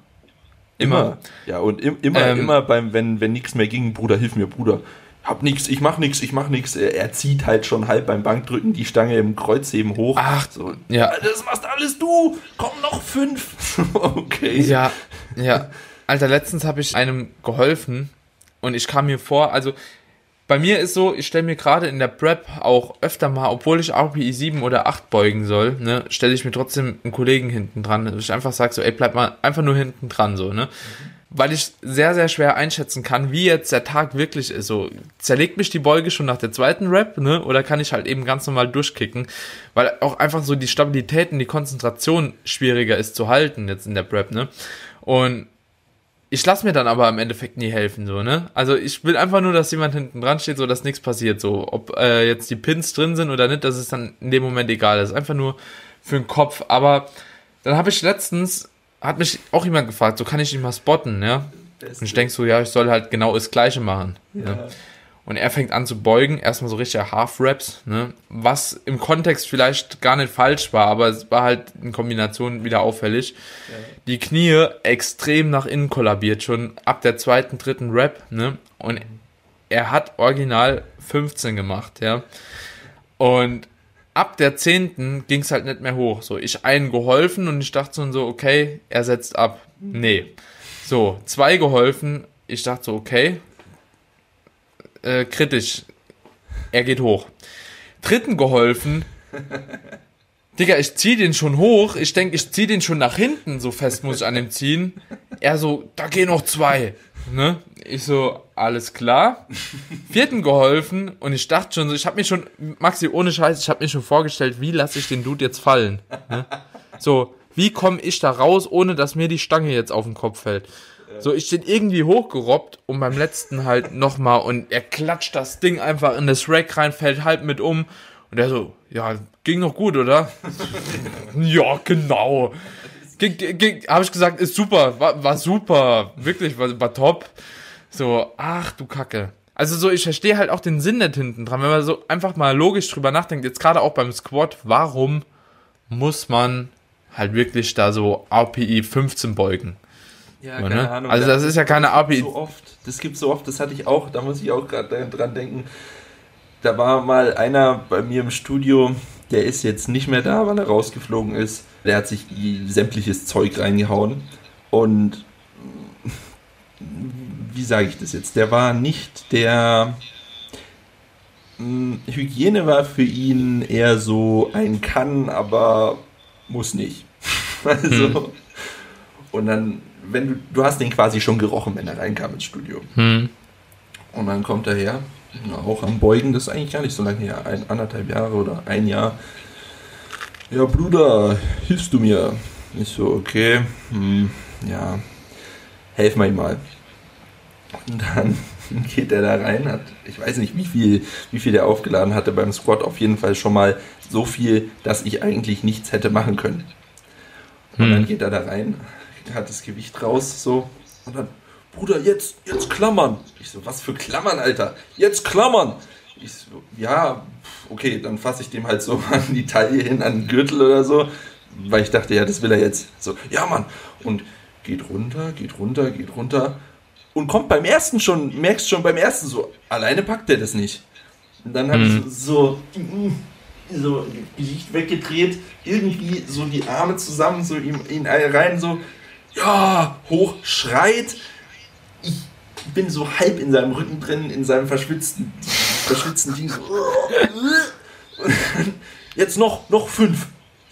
Ja, und immer wenn nichts mehr ging, Bruder, hilf mir, Bruder. Hab nix, ich mach nix. Er zieht halt schon halb beim Bankdrücken die Stange im Kreuzheben hoch. Ach, so, ja. Das machst alles du. Komm, noch 5. Okay. Ja. Alter, letztens habe ich einem geholfen und ich kam mir vor, also bei mir ist so, ich stelle mir gerade in der Prep auch öfter mal, obwohl ich RPE 7 oder 8 beugen soll, ne, stelle ich mir trotzdem einen Kollegen hinten dran, dass ich einfach sage so, ey, bleib mal einfach nur hinten dran, so, ne. Weil ich sehr, sehr schwer einschätzen kann, wie jetzt der Tag wirklich ist. So, zerlegt mich die Beuge schon nach der zweiten Rep, ne? Oder kann ich halt eben ganz normal durchkicken? Weil auch einfach so die Stabilität und die Konzentration schwieriger ist zu halten jetzt in der Prep, ne? Und ich lasse mir dann aber im Endeffekt nie helfen, so, ne? Also ich will einfach nur, dass jemand hinten dran steht, so dass nichts passiert, so. Ob jetzt die Pins drin sind oder nicht, das ist dann in dem Moment egal. Das ist einfach nur für den Kopf. Aber dann habe ich letztens, hat mich auch jemand gefragt, so kann ich ihn mal spotten, ja? Und ich denke so, ja, ich soll halt genau das Gleiche machen. Ja. Ne? Und er fängt an zu beugen, erstmal so richtige Half-Raps, ne? Was im Kontext vielleicht gar nicht falsch war, aber es war halt in Kombination wieder auffällig. Ja. Die Knie extrem nach innen kollabiert, schon ab der zweiten, dritten Rap, ne? Und er hat original 15 gemacht, ja. Und ab der 10. ging es halt nicht mehr hoch. So, ich einen geholfen und ich dachte so, okay, er setzt ab. Nee. So, 2 geholfen, ich dachte so, okay, kritisch, er geht hoch. 3. geholfen, Digga, ich zieh den schon hoch, ich denke, ich zieh den schon nach hinten, so fest muss ich an dem ziehen. Er so, da gehen noch 2, ne? Ich so, alles klar. 4. geholfen und ich dachte schon so, ich habe mir schon, Maxi, ohne Scheiß, ich habe mir schon vorgestellt, wie lasse ich den Dude jetzt fallen, ne? So, wie komme ich da raus, ohne dass mir die Stange jetzt auf den Kopf fällt? So, ich bin irgendwie hochgerobbt und beim letzten halt nochmal und er klatscht das Ding einfach in das Rack rein, fällt halb mit um und er so, ja, ging noch gut, oder? Ja, genau. Habe ich gesagt, ist super, war super, wirklich, war top. So, ach du Kacke. Also so, ich verstehe halt auch den Sinn nicht hinten dran, wenn man so einfach mal logisch drüber nachdenkt, jetzt gerade auch beim Squat, warum muss man halt wirklich da so RPE 15 beugen? Ja, so, keine ne? Ahnung. Also das ist ja keine RPE. Das gibt so oft, das hatte ich auch, da muss ich auch gerade dran denken. Da war mal einer bei mir im Studio, der ist jetzt nicht mehr da, weil er rausgeflogen ist. Der hat sich sämtliches Zeug reingehauen. Und wie sage ich das jetzt? Der war nicht der... Hygiene war für ihn eher so ein kann, aber muss nicht. Also... Und dann, wenn du hast den quasi schon gerochen, wenn er reinkam ins Studio. Und dann kommt er her, auch am Beugen, das ist eigentlich gar nicht so lange her, 1,5 Jahre oder 1 Jahr. Ja, Bruder, hilfst du mir? Ich so, okay, ja, helf mir mal. Und dann geht er da rein, ich weiß nicht, wie viel der aufgeladen hatte beim Squat, auf jeden Fall schon mal so viel, dass ich eigentlich nichts hätte machen können. Und dann geht er da rein, hat das Gewicht raus, so, und dann, Bruder, jetzt klammern. Ich so, was für Klammern, Alter? Jetzt klammern. Ich so, ja, okay, dann fasse ich dem halt so an die Taille hin, an den Gürtel oder so, weil ich dachte, ja, das will er jetzt. So, ja, Mann. Und geht runter und kommt beim ersten schon, merkst schon beim ersten so, alleine packt er das nicht. Und dann habe ich so Gesicht weggedreht, irgendwie so die Arme zusammen, so ihn rein, so, ja, hoch, schreit. Ich bin so halb in seinem Rücken drin, in seinem verschwitzten Ding. So. Und dann, jetzt noch 5.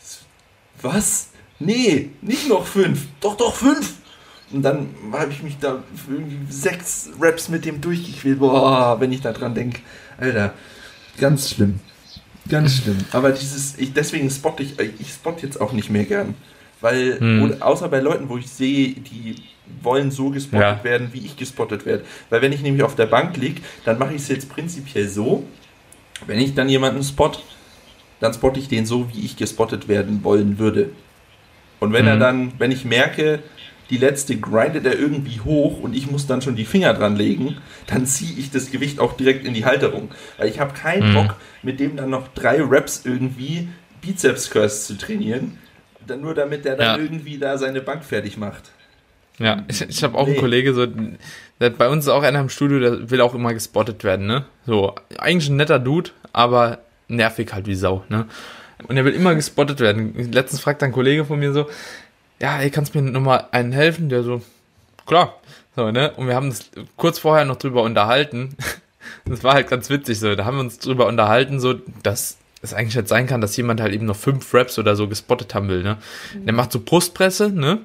Was? Nee, nicht noch 5. Doch 5. Und dann habe ich mich da für irgendwie 6 Raps mit dem durchgequält. Boah, wenn ich da dran denke. Alter, ganz schlimm. Ganz schlimm. Aber deswegen spotte ich jetzt auch nicht mehr gern. Weil, außer bei Leuten, wo ich sehe, die wollen so gespottet werden, wie ich gespottet werde. Weil wenn ich nämlich auf der Bank liege, dann mache ich es jetzt prinzipiell so, wenn ich dann jemanden dann spotte ich den so, wie ich gespottet werden wollen würde. Und wenn ich merke, die letzte grindet er irgendwie hoch und ich muss dann schon die Finger dran legen, dann ziehe ich das Gewicht auch direkt in die Halterung. Weil ich habe keinen Bock, mit dem dann noch 3 Reps irgendwie Bizeps-Curls zu trainieren, nur damit der dann irgendwie da seine Bank fertig macht. Ja, ich habe auch einen Kollege, bei uns ist auch einer im Studio, der will auch immer gespottet werden, ne? So, eigentlich ein netter Dude, aber nervig halt wie Sau, ne? Und er will immer gespottet werden. Letztens fragt ein Kollege von mir so, ja, ey, kannst du mir nochmal einen helfen? Der so, klar. So, ne? Und wir haben uns kurz vorher noch drüber unterhalten. Das war halt ganz witzig so. Da haben wir uns drüber unterhalten, so, dass es eigentlich nicht sein kann, dass jemand halt eben noch 5 Reps oder so gespottet haben will, ne? Der macht so Brustpresse, ne?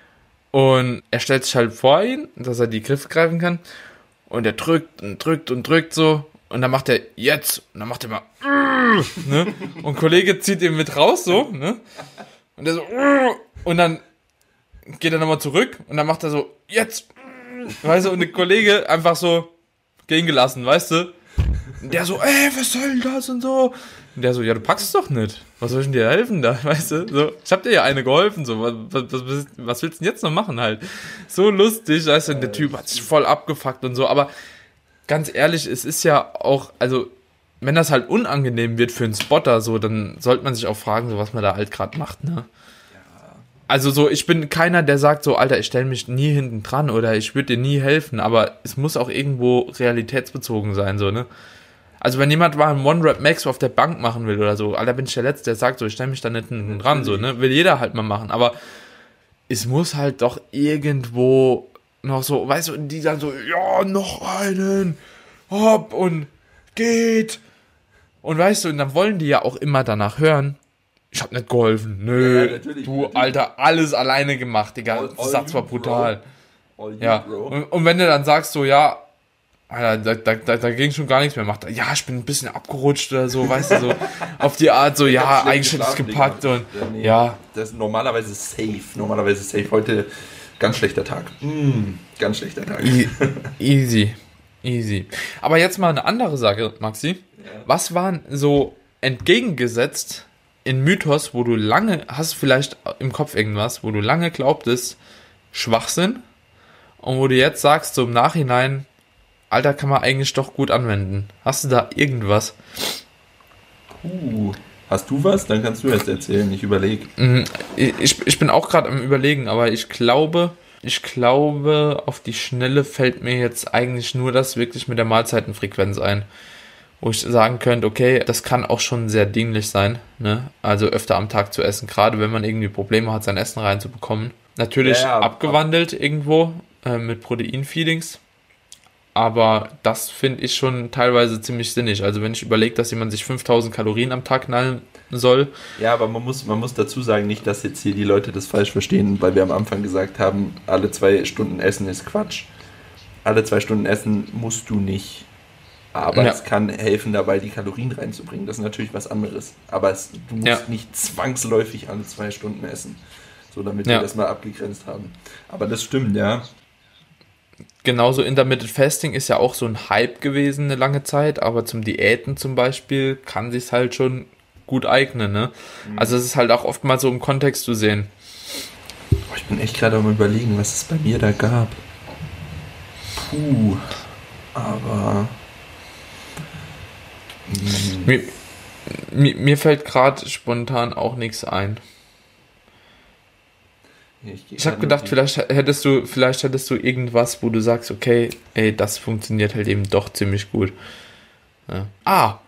Und er stellt sich halt vor ihn, dass er die Griffe greifen kann. Und er drückt und drückt und drückt so. Und dann macht er jetzt. Und dann macht er mal, ne? Und ein Kollege zieht ihn mit raus, so, ne? Und der so, und dann geht er nochmal zurück. Und dann macht er so, jetzt. Weißt du, und der Kollege einfach so gehen gelassen, weißt du? Und der so, ey, was soll denn das und so? Und der so, ja, du packst es doch nicht. Was soll ich denn dir helfen da, weißt du? So, ich hab dir ja eine geholfen, so, was willst du denn jetzt noch machen halt? So lustig, weißt du, der Typ hat sich voll abgefuckt und so, aber ganz ehrlich, es ist ja auch, also, wenn das halt unangenehm wird für einen Spotter, so, dann sollte man sich auch fragen, so, was man da halt gerade macht, ne? Also so, ich bin keiner, der sagt so, Alter, ich stelle mich nie hinten dran oder ich würde dir nie helfen, aber es muss auch irgendwo realitätsbezogen sein, so, ne? Also wenn jemand mal einen One-Rep-Max auf der Bank machen will oder so, Alter, bin ich der Letzte, der sagt so, ich stelle mich da nicht hinten dran, so, ne? Will jeder halt mal machen, aber es muss halt doch irgendwo noch so, weißt du, die dann so, ja, noch einen, hopp, und geht. Und weißt du, und dann wollen die ja auch immer danach hören, ich hab nicht geholfen. Nö, ja, du, Alter, alles alleine gemacht, Digga. Der Satz war brutal. Ja, und wenn du dann sagst so, ja, Alter, da ging schon gar nichts mehr. Macht er, ja, ich bin ein bisschen abgerutscht oder so, weißt du, so auf die Art, so, ja, eigentlich hätte ich es gepackt und, ja. Das ist normalerweise safe. Heute ganz schlechter Tag. Ganz schlechter Tag. Easy. Aber jetzt mal eine andere Sache, Maxi. Ja. Was waren so entgegengesetzt in Mythos, wo du lange, hast du vielleicht im Kopf irgendwas, wo du lange glaubtest, Schwachsinn, und wo du jetzt sagst, so im Nachhinein, Alter, kann man eigentlich doch gut anwenden. Hast du da irgendwas? Hast du was? Dann kannst du jetzt erzählen, ich überlege. Ich bin auch gerade am Überlegen, aber ich glaube, auf die Schnelle fällt mir jetzt eigentlich nur das wirklich mit der Mahlzeitenfrequenz ein. Wo ich sagen könnte, okay, das kann auch schon sehr dienlich sein, ne? Also öfter am Tag zu essen, gerade wenn man irgendwie Probleme hat, sein Essen reinzubekommen. Natürlich abgewandelt irgendwo mit Proteinfeedings, aber das finde ich schon teilweise ziemlich sinnig. Also wenn ich überlege, dass jemand sich 5000 Kalorien am Tag knallen soll. Ja, aber man muss dazu sagen, nicht, dass jetzt hier die Leute das falsch verstehen, weil wir am Anfang gesagt haben, alle 2 Stunden Essen ist Quatsch. Alle 2 Stunden Essen musst du nicht. Aber es kann helfen, dabei die Kalorien reinzubringen. Das ist natürlich was anderes. Aber du musst nicht zwangsläufig alle 2 Stunden essen. So, damit wir das mal abgegrenzt haben. Aber das stimmt, ja. Genauso Intermittent Fasting ist ja auch so ein Hype gewesen eine lange Zeit. Aber zum Diäten zum Beispiel kann sich's halt schon gut eignen, ne? Also es ist halt auch oft mal so im Kontext zu sehen. Ich bin echt gerade am Überlegen, was es bei mir da gab. Aber... Mir fällt gerade spontan auch nichts ein. Ich habe gedacht, vielleicht hättest du irgendwas, wo du sagst, okay, ey, das funktioniert halt eben doch ziemlich gut. Ja.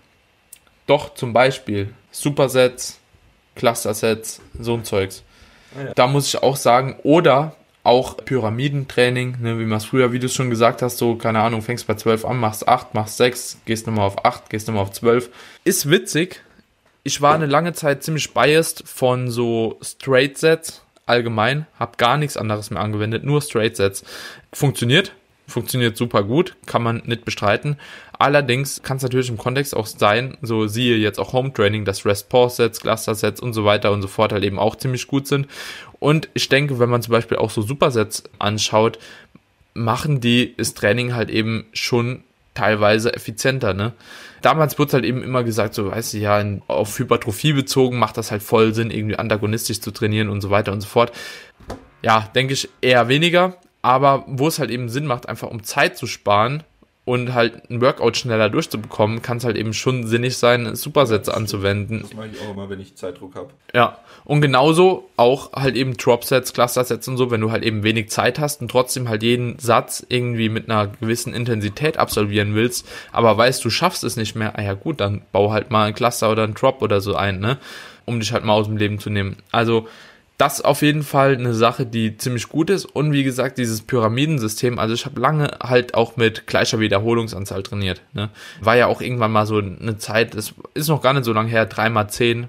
Doch, zum Beispiel Supersets, Cluster-Sets, so ein Zeugs. Ja. Da muss ich auch sagen, oder auch Pyramidentraining, ne, wie man es früher, wie du es schon gesagt hast, so, keine Ahnung, fängst bei 12 an, machst 8, machst 6, gehst nochmal auf 8, gehst nochmal auf 12. Ist witzig. Ich war eine lange Zeit ziemlich biased von so Straight-Sets allgemein, habe gar nichts anderes mehr angewendet, nur Straight-Sets. Funktioniert super gut, kann man nicht bestreiten. Allerdings kann es natürlich im Kontext auch sein, so siehe jetzt auch Home Training, dass Rest-Pause-Sets, Cluster-Sets und so weiter und so fort halt eben auch ziemlich gut sind. Und ich denke, wenn man zum Beispiel auch so Supersets anschaut, machen die das Training halt eben schon teilweise effizienter, ne? Damals wurde halt eben immer gesagt, so, weißt du, ja, auf Hypertrophie bezogen macht das halt voll Sinn, irgendwie antagonistisch zu trainieren und so weiter und so fort. Ja, denke ich eher weniger, aber wo es halt eben Sinn macht, einfach um Zeit zu sparen und halt ein Workout schneller durchzubekommen, kann es halt eben schon sinnig sein, Supersets anzuwenden. Das mache ich auch immer, wenn ich Zeitdruck habe. Ja, und genauso auch halt eben Dropsets, Clustersets und so, wenn du halt eben wenig Zeit hast und trotzdem halt jeden Satz irgendwie mit einer gewissen Intensität absolvieren willst, aber weißt, du schaffst es nicht mehr, ja gut, dann bau halt mal ein Cluster oder ein Drop oder so ein, ne, um dich halt mal aus dem Leben zu nehmen. Also das ist auf jeden Fall eine Sache, die ziemlich gut ist. Und wie gesagt, dieses Pyramidensystem, also ich habe lange halt auch mit gleicher Wiederholungsanzahl trainiert. Ne? War ja auch irgendwann mal so eine Zeit, das ist noch gar nicht so lange her, 3x10,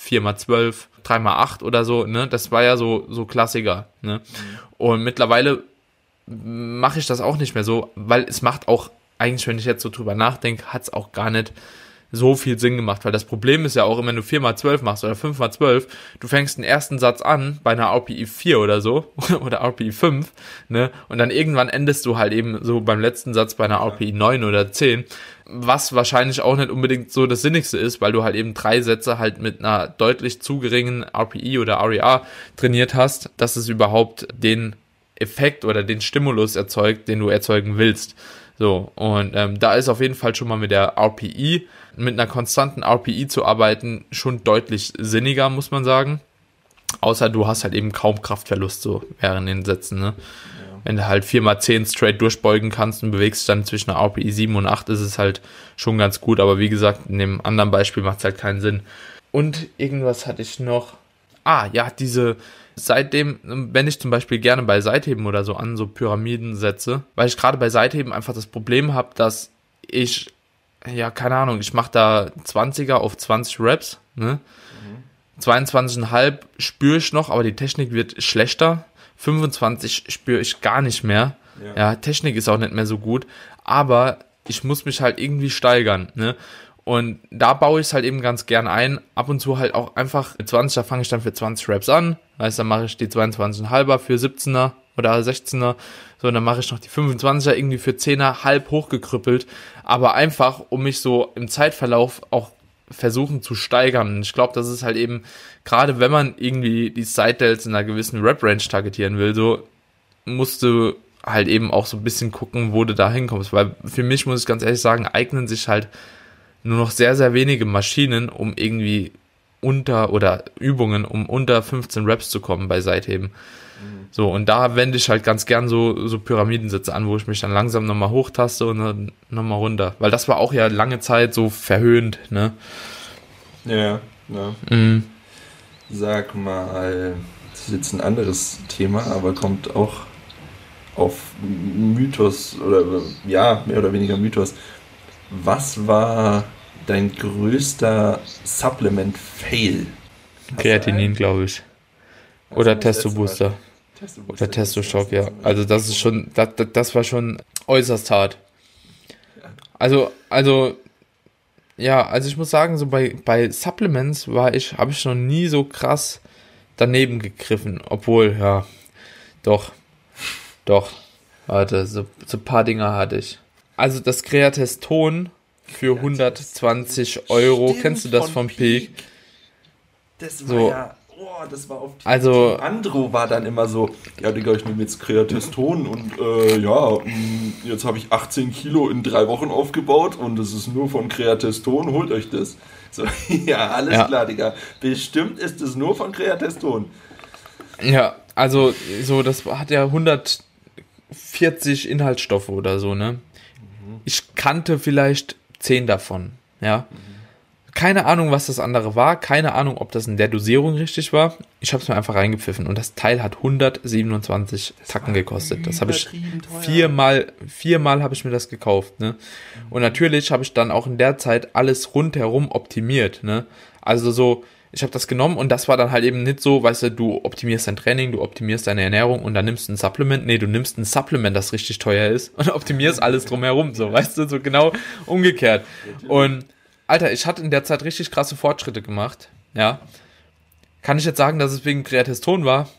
4x12, 3x8 oder so. Ne? Das war ja so Klassiker. Ne? Und mittlerweile mache ich das auch nicht mehr so, weil es macht auch, eigentlich, wenn ich jetzt so drüber nachdenke, hat es auch gar nicht so viel Sinn gemacht, weil das Problem ist ja auch, wenn du 4x12 machst oder 5x12, du fängst den ersten Satz an bei einer RPE 4 oder so oder RPE 5, ne, und dann irgendwann endest du halt eben so beim letzten Satz bei einer RPE 9 oder 10, was wahrscheinlich auch nicht unbedingt so das Sinnigste ist, weil du halt eben 3 Sätze halt mit einer deutlich zu geringen RPE oder RER trainiert hast, dass es überhaupt den Effekt oder den Stimulus erzeugt, den du erzeugen willst. So, und da ist auf jeden Fall schon mal mit der RPE, mit einer konstanten RPE zu arbeiten, schon deutlich sinniger, muss man sagen. Außer du hast halt eben kaum Kraftverlust so während den Sätzen, ne? Ja. Wenn du halt 4x10 straight durchbeugen kannst und bewegst dich dann zwischen einer RPE 7 und 8, ist es halt schon ganz gut. Aber wie gesagt, in dem anderen Beispiel macht es halt keinen Sinn. Und irgendwas hatte ich noch. Ja, seitdem, wenn ich zum Beispiel gerne bei Seitheben oder so an so Pyramiden setze, weil ich gerade bei Seitheben einfach das Problem habe, dass ich, ja, keine Ahnung, ich mache da 20er auf 20 Reps, ne? 22,5 spüre ich noch, aber die Technik wird schlechter. 25 spüre ich gar nicht mehr. Ja, Technik ist auch nicht mehr so gut, aber ich muss mich halt irgendwie steigern, ne? Und da baue ich es halt eben ganz gern ein. Ab und zu halt auch einfach mit 20er fange ich dann für 20 Reps an. Weißt, dann mache ich die 22,5er für 17er oder 16er. So, und dann mache ich noch die 25er irgendwie für 10er halb hochgekrüppelt. Aber einfach, um mich so im Zeitverlauf auch versuchen zu steigern. Und ich glaube, das ist halt eben, gerade wenn man irgendwie die Side-Delts in einer gewissen Rep-Range targetieren will, so musst du halt eben auch so ein bisschen gucken, wo du da hinkommst. Weil für mich, muss ich ganz ehrlich sagen, eignen sich halt nur noch sehr, sehr wenige Maschinen, um irgendwie Übungen, um unter 15 Reps zu kommen bei Seitheben. So, und da wende ich halt ganz gern so Pyramidensätze an, wo ich mich dann langsam nochmal hochtaste und dann nochmal runter. Weil das war auch ja lange Zeit so verhöhnt, ne? Ja. Mhm. Sag mal, das ist jetzt ein anderes Thema, aber kommt auch auf Mythos oder ja, mehr oder weniger Mythos. Was war dein größter Supplement-Fail? Kreatinin, glaube ich. Oder Testo-Booster. Oder Testo-Shock, ja. Also das ist schon, das war schon äußerst hart. Also ich muss sagen, so bei Supplements habe ich noch nie so krass daneben gegriffen. Obwohl, ja, doch. Warte, so ein paar Dinger hatte ich. Also das Createston für 120 Euro. Stimmt, kennst du das vom Peak? Das war das war auf die also Andro war dann immer so, ja Digga, ich nehme jetzt Createston und jetzt habe ich 18 Kilo in 3 Wochen aufgebaut und das ist nur von Createston, holt euch das. So, ja, alles klar, Digga. Bestimmt ist es nur von Createston. Ja, also so, das hat ja 140 Inhaltsstoffe oder so, ne? Ich kannte vielleicht 10 davon, ja. Keine Ahnung, was das andere war, keine Ahnung, ob das in der Dosierung richtig war. Ich habe es mir einfach reingepfiffen und das Teil hat 127 Tacken gekostet. Das habe ich viermal habe ich mir das gekauft, ne? Und natürlich habe ich dann auch in der Zeit alles rundherum optimiert, ne? Also so, ich habe das genommen und das war dann halt eben nicht so, weißt du optimierst dein Training, du optimierst deine Ernährung und dann nimmst du ein Supplement. Nee, du nimmst ein Supplement, das richtig teuer ist und optimierst alles drumherum, so, weißt du, so genau umgekehrt. Und Alter, ich hatte in der Zeit richtig krasse Fortschritte gemacht, ja. Kann ich jetzt sagen, dass es wegen Kreatiston war?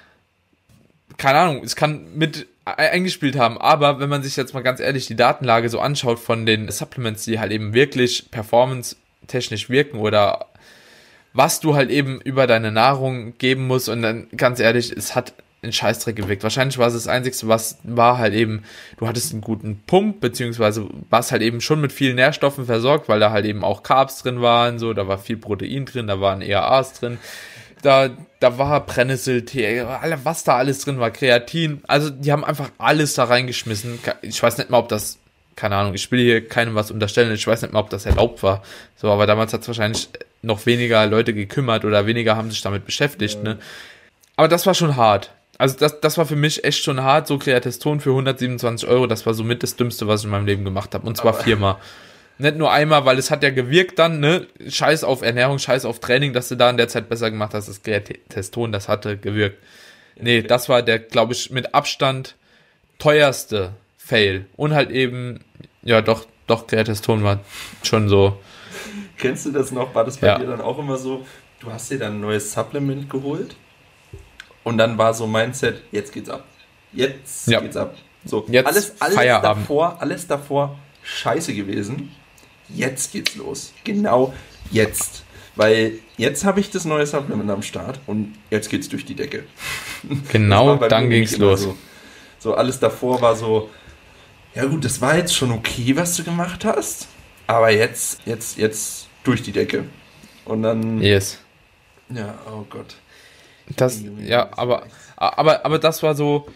Keine Ahnung, es kann mit eingespielt haben, aber wenn man sich jetzt mal ganz ehrlich die Datenlage so anschaut von den Supplements, die halt eben wirklich performance-technisch wirken oder was du halt eben über deine Nahrung geben musst und dann, ganz ehrlich, es hat einen Scheißdreck gewirkt. Wahrscheinlich war es das Einzige, was war halt eben, du hattest einen guten Pump, beziehungsweise warst halt eben schon mit vielen Nährstoffen versorgt, weil da halt eben auch Carbs drin waren, so, da war viel Protein drin, da waren EAAs drin, da war Brennnesseltee, was da alles drin war, Kreatin, also die haben einfach alles da reingeschmissen. Ich weiß nicht mal, ob das, keine Ahnung, ich will hier keinem was unterstellen, ich weiß nicht mal, ob das erlaubt war, so, aber damals hat es wahrscheinlich noch weniger Leute gekümmert oder weniger haben sich damit beschäftigt, ne, aber das war schon hart. Also das war für mich echt schon hart, so Kreatiston für 127 €, das war somit das Dümmste, was ich in meinem Leben gemacht habe, und zwar 4-mal. Nicht nur einmal, weil es hat ja gewirkt dann, ne, scheiß auf Ernährung, scheiß auf Training, dass du da in der Zeit besser gemacht hast, das Kreatiston, das hatte gewirkt. Nee, das war der, glaube ich, mit Abstand teuerste Fail. Und halt eben, ja doch, Kreatiston war schon so. Kennst du das noch? War das bei dir dann auch immer so, du hast dir dann ein neues Supplement geholt? Und dann war so Mindset, jetzt geht's ab. Jetzt geht's ab. So, jetzt alles davor scheiße gewesen. Jetzt geht's los. Genau jetzt. Weil jetzt habe ich das neue Supplement am Start und jetzt geht's durch die Decke. Genau, dann ging's los. So, alles davor war so, ja gut, das war jetzt schon okay, was du gemacht hast, aber jetzt durch die Decke. Und dann... Yes. Ja, oh Gott. Das, ja, aber das war so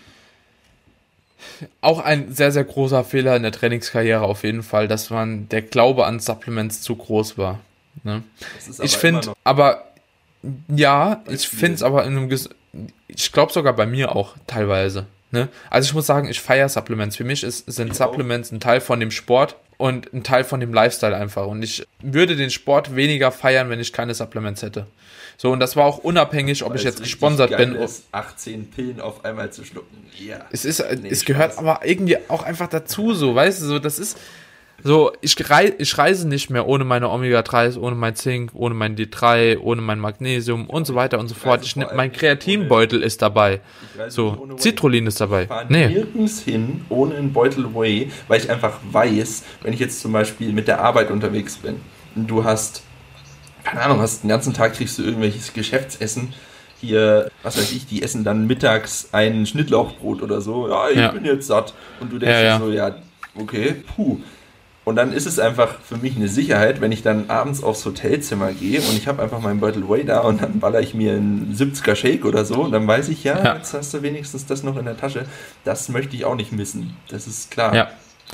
auch ein sehr, sehr großer Fehler in der Trainingskarriere auf jeden Fall, dass der Glaube an Supplements zu groß war. Ne? Ich finde, aber ja, ich finde es aber ich glaube sogar bei mir auch teilweise. Ne? Also ich muss sagen, ich feiere Supplements. Für mich sind Supplements ein Teil von dem Sport und ein Teil von dem Lifestyle einfach. Und ich würde den Sport weniger feiern, wenn ich keine Supplements hätte. So, und das war auch unabhängig, ob ich jetzt gesponsert bin. Ist, 18 Pillen auf einmal zu schlucken. Ja. Es gehört aber irgendwie auch einfach dazu, so, weißt du, so, das ist so, ich reise nicht mehr ohne meine Omega-3s, ohne mein Zink, ohne mein D3, ohne mein Magnesium und so weiter und so fort. Mein Kreatinbeutel ist dabei. So, Citrullin ist dabei. Ich fahre nirgends hin ohne einen Beutel Whey, weil ich einfach weiß, wenn ich jetzt zum Beispiel mit der Arbeit unterwegs bin und du hast, keine Ahnung, den ganzen Tag kriegst du irgendwelches Geschäftsessen, hier, was weiß ich, die essen dann mittags ein Schnittlauchbrot oder so, ich bin jetzt satt. Und du denkst dir so, okay, puh. Und dann ist es einfach für mich eine Sicherheit, wenn ich dann abends aufs Hotelzimmer gehe und ich habe einfach meinen Beutel Whey da und dann baller ich mir einen 70er Shake oder so und dann weiß ich, jetzt hast du wenigstens das noch in der Tasche. Das möchte ich auch nicht missen. Das ist klar.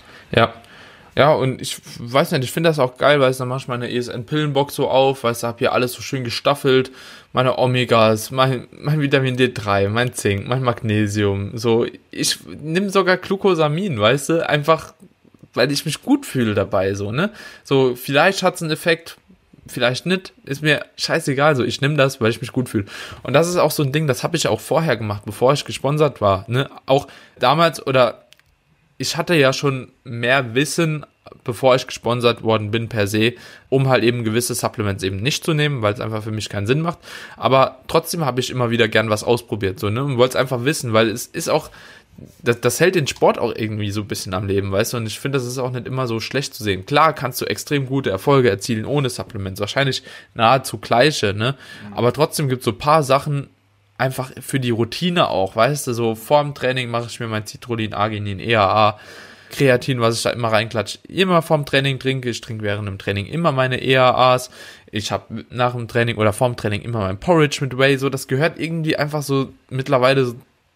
Ja, und ich weiß nicht, ich finde das auch geil, weil dann mache ich meine ESN-Pillenbox so auf, weißt du, hab hier alles so schön gestaffelt, meine Omegas, mein Vitamin D3, mein Zink, mein Magnesium, so, ich nehme sogar Glucosamin, weißt du, einfach, weil ich mich gut fühle dabei, so, ne, so, vielleicht hat's einen Effekt, vielleicht nicht, ist mir scheißegal, so, ich nehme das, weil ich mich gut fühle. Und das ist auch so ein Ding, das habe ich auch vorher gemacht, bevor ich gesponsert war, ne, auch damals, oder ich hatte ja schon mehr Wissen, bevor ich gesponsert worden bin per se, um halt eben gewisse Supplements eben nicht zu nehmen, weil es einfach für mich keinen Sinn macht. Aber trotzdem habe ich immer wieder gern was ausprobiert, so, ne, und wollte es einfach wissen, weil es ist auch, das hält den Sport auch irgendwie so ein bisschen am Leben, weißt du, und ich finde, das ist auch nicht immer so schlecht zu sehen. Klar kannst du extrem gute Erfolge erzielen ohne Supplements, wahrscheinlich nahezu gleiche, ne, aber trotzdem gibt es so ein paar Sachen, einfach für die Routine auch, weißt du, so vorm Training mache ich mir mein Citrullin, Arginin, EAA, Kreatin, was ich da immer reinklatsche, immer vorm Training trinke, ich trinke während dem Training immer meine EAAs, ich habe nach dem Training oder vorm Training immer mein Porridge mit Whey, so, das gehört irgendwie einfach so mittlerweile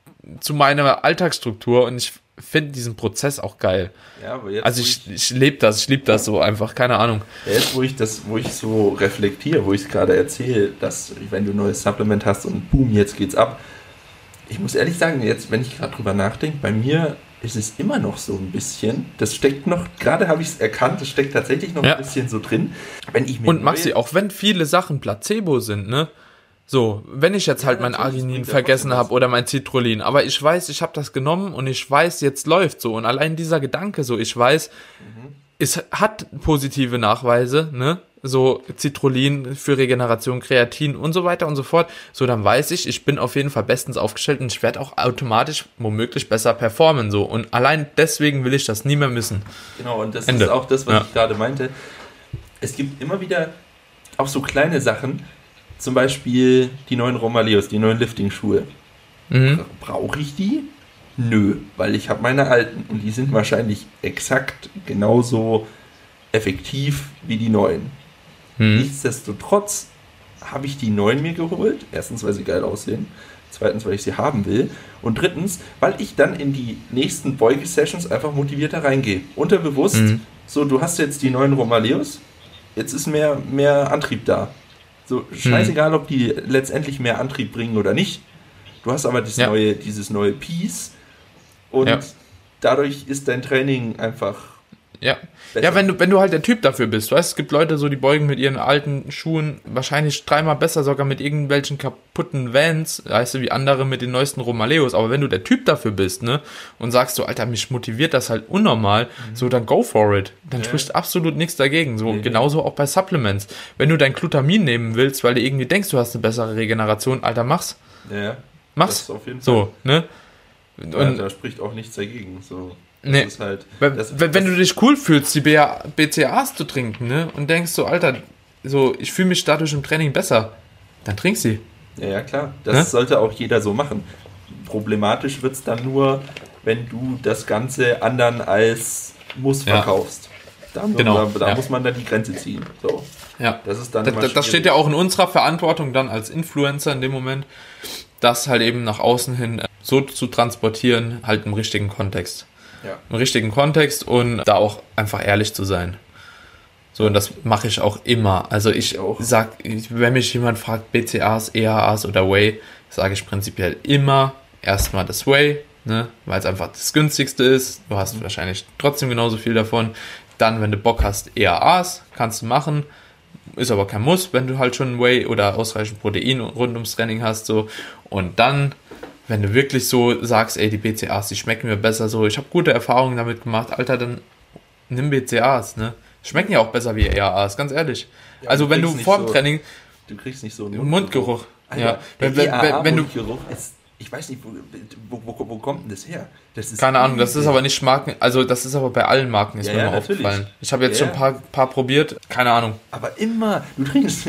zu meiner Alltagsstruktur und ich finde diesen Prozess auch geil. Ja, aber jetzt, also ich liebe das so einfach, keine Ahnung. Jetzt, wo ich so reflektiere, wo ich es gerade erzähle, dass wenn du ein neues Supplement hast und boom, jetzt geht's ab. Ich muss ehrlich sagen, jetzt, wenn ich gerade drüber nachdenke, bei mir ist es immer noch so ein bisschen, das steckt noch, gerade habe ich es erkannt, das steckt tatsächlich noch ein bisschen so drin. Wenn ich mir und Maxi, auch wenn viele Sachen Placebo sind, ne? So, wenn ich jetzt halt mein Arginin vergessen habe oder mein Citrullin, aber ich weiß, ich habe das genommen und ich weiß, jetzt läuft so und allein dieser Gedanke so, ich weiß, es hat positive Nachweise, ne? So Citrullin für Regeneration, Kreatin und so weiter und so fort. So, dann weiß ich bin auf jeden Fall bestens aufgestellt und ich werde auch automatisch womöglich besser performen. So, und allein deswegen will ich das nie mehr missen. Genau, und das ist auch das, was ich gerade meinte. Es gibt immer wieder auch so kleine Sachen, zum Beispiel die neuen Romaleos, die neuen Lifting-Schuhe. Brauche ich die? Nö, weil ich habe meine alten und die sind wahrscheinlich exakt genauso effektiv wie die neuen. Nichtsdestotrotz habe ich die neuen mir geholt. Erstens, weil sie geil aussehen. Zweitens, weil ich sie haben will. Und drittens, weil ich dann in die nächsten Beuge-Sessions einfach motivierter reingehe. Unterbewusst, so, du hast jetzt die neuen Romaleos, jetzt ist mehr Antrieb da. So, scheißegal, ob die letztendlich mehr Antrieb bringen oder nicht. Du hast aber dieses neue Piece und dadurch ist dein Training einfach besser. Ja, wenn du halt der Typ dafür bist. Weißt, es gibt Leute, so die beugen mit ihren alten Schuhen wahrscheinlich 3-mal besser, sogar mit irgendwelchen kaputten Vans, weißt du, wie andere mit den neuesten Romaleos. Aber wenn du der Typ dafür bist, ne, und sagst so, Alter, mich motiviert das halt unnormal, so, dann go for it. Dann spricht absolut nichts dagegen. So, genauso auch bei Supplements. Wenn du dein Glutamin nehmen willst, weil du irgendwie denkst, du hast eine bessere Regeneration, Alter, mach's. Ja. Mach's. Das auf jeden Fall. So, ne? Und da spricht auch nichts dagegen, so. Nee, ist halt, wenn du dich cool fühlst, die BCAAs zu trinken, ne, und denkst so, Alter, so, ich fühle mich dadurch im Training besser, dann trink sie. Ja, klar, das sollte auch jeder so machen. Problematisch wird es dann nur, wenn du das Ganze anderen als Muss verkaufst. Da muss man dann die Grenze ziehen. So. Ja, das ist dann das steht ja auch in unserer Verantwortung dann als Influencer in dem Moment, das halt eben nach außen hin so zu transportieren, halt im richtigen Kontext. Ja. Im richtigen Kontext und da auch einfach ehrlich zu sein. So, und das mache ich auch immer. Also ich sag, wenn mich jemand fragt, BCAAs, EAAs oder Whey, sage ich prinzipiell immer erstmal das Whey, ne, weil es einfach das günstigste ist. Du hast wahrscheinlich trotzdem genauso viel davon. Dann, wenn du Bock hast, EAAs, kannst du machen. Ist aber kein Muss, wenn du halt schon Whey oder ausreichend Protein rund ums Training hast. So. Und dann, wenn du wirklich so sagst, ey, die BCAAs, die schmecken mir besser, so, ich habe gute Erfahrungen damit gemacht, Alter, dann nimm BCAAs, ne? Schmecken ja auch besser wie EAAs, ganz ehrlich. Ja, also wenn du vor dem Training... Du kriegst nicht so einen Mundgeruch. Alter, ja. wenn du Mundgeruch ist, ich weiß nicht, wo kommt denn das her? Das ist keine Ahnung, das ist aber nicht Marken, also das ist aber bei allen Marken, ist mir mal aufgefallen. Ich habe jetzt schon ein paar probiert, keine Ahnung. Aber immer, du trinkst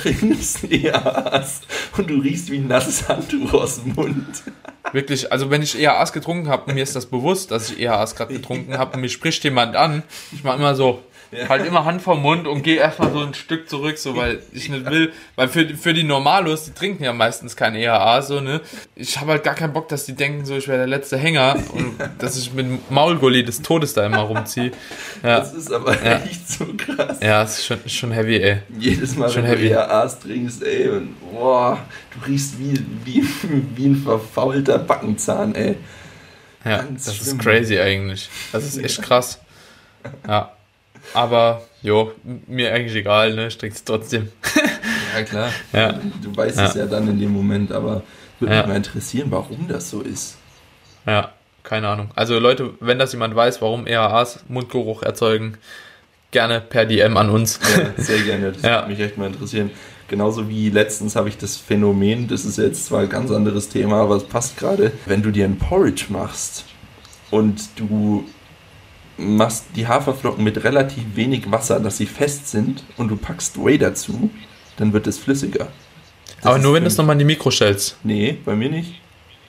EAAs und du riechst wie ein nasses Handtuch aus dem Mund. Wirklich, also wenn ich EAAs getrunken habe, mir ist das bewusst, dass ich EAAs gerade getrunken habe und mir spricht jemand an, ich mache immer so, halt immer Hand vom Mund und gehe erstmal so ein Stück zurück, so, weil ich nicht will, weil für die Normalos, die trinken ja meistens kein EAA, so, ne, ich habe halt gar keinen Bock, dass die denken, so, ich wäre der letzte Hänger und dass ich mit dem Maulgulli des Todes da immer rumziehe. Ja. Das ist aber echt so krass. Ja, das ist schon heavy, ey. Jedes Mal, wenn du EAAs trinkst, ey, und boah, du riechst wie ein verfaulter Backenzahn, ey. Ja, das ist crazy eigentlich. Das ist echt krass. Ja. Aber, mir eigentlich egal, ne? Ich trinke es trotzdem. Ja, klar. Ja. Du weißt es ja dann in dem Moment, aber würde mich mal interessieren, warum das so ist. Ja, keine Ahnung. Also Leute, wenn das jemand weiß, warum EAAs Mundgeruch erzeugen, gerne per DM an uns. Ja, sehr gerne. Das würde mich echt mal interessieren. Genauso wie letztens habe ich das Phänomen, das ist jetzt zwar ein ganz anderes Thema, aber es passt gerade, wenn du dir ein Porridge machst und du machst die Haferflocken mit relativ wenig Wasser, dass sie fest sind und du packst Whey dazu, dann wird es flüssiger. Aber nur wenn du es nochmal in die Mikro stellst. Nee, bei mir nicht.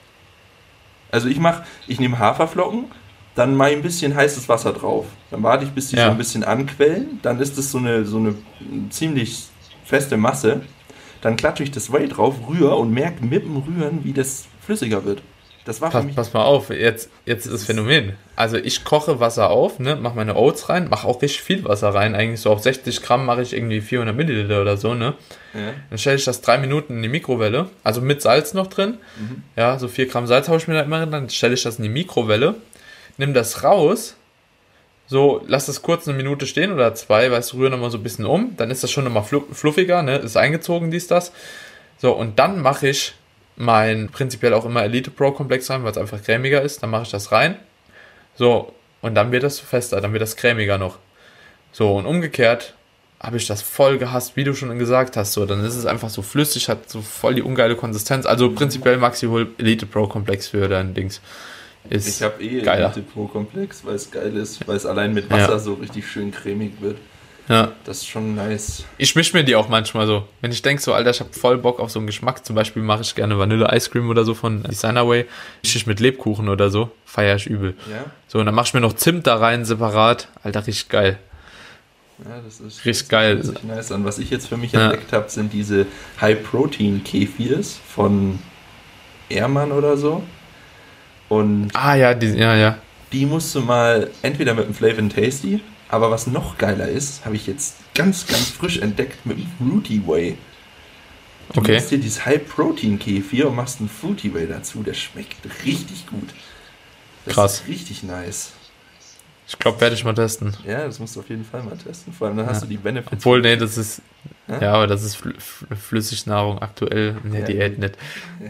Also ich nehme Haferflocken, dann mache ich ein bisschen heißes Wasser drauf. Dann warte ich, bis die so ein bisschen anquellen. Dann ist es so eine ziemlich feste Masse. Dann klatsche ich das Whey drauf, rühre und merke mit dem Rühren, wie das flüssiger wird. Das war für mich... Pass mal auf, jetzt ist das Phänomen. Also ich koche Wasser auf, ne, mache meine Oats rein, mache auch richtig viel Wasser rein. Eigentlich so auf 60 Gramm mache ich irgendwie 400 Milliliter oder so, ne. Ja. Dann stelle ich das 3 Minuten in die Mikrowelle, also mit Salz noch drin. Ja, so 4 Gramm Salz haue ich mir da immer rein, dann stelle ich das in die Mikrowelle, nimm das raus, so, lass das kurz 1 Minute stehen oder 2, weißt du, rühre nochmal so ein bisschen um, dann ist das schon nochmal fluffiger, ne, ist eingezogen, das. So, und dann mache ich mein prinzipiell auch immer Elite Pro Komplex rein, weil es einfach cremiger ist. Dann mache ich das rein. So, und dann wird das fester, dann wird das cremiger noch. So, und umgekehrt habe ich das voll gehasst, wie du schon gesagt hast. So, dann ist es einfach so flüssig, hat so voll die ungeile Konsistenz. Also prinzipiell Maxi hol Elite Pro Komplex für dein Dings. Ich habe Elite Pro Komplex, weil es geil ist, weil es allein mit Wasser so richtig schön cremig wird. Ja. Das ist schon nice. Ich mische mir die auch manchmal so. Wenn ich denke so, Alter, ich habe voll Bock auf so einen Geschmack. Zum Beispiel mache ich gerne Vanille Ice Cream oder so von Designerway. Mische ich mit Lebkuchen oder so. Feiere ich übel. Ja. So, und dann mache ich mir noch Zimt da rein, separat. Alter, richtig geil. Ja, das ist richtig geil. Richtig nice. Und was ich jetzt für mich entdeckt habe, sind diese High-Protein-Kefirs von Ehrmann oder so. Und die musst du mal entweder mit dem Flavor & Tasty, aber was noch geiler ist, habe ich jetzt ganz, ganz frisch entdeckt mit dem Fruity Whey. Du machst dir dieses High-Protein-Kefir und machst einen Fruity Whey dazu. Der schmeckt richtig gut. Das Krass. ist richtig nice. Ich glaube, werde ich mal testen. Ja, das musst du auf jeden Fall mal testen. Vor allem dann hast du die Benefits. Obwohl, nee, das ist... Ja, aber das ist Flüssignahrung aktuell. Nee, Diät nicht.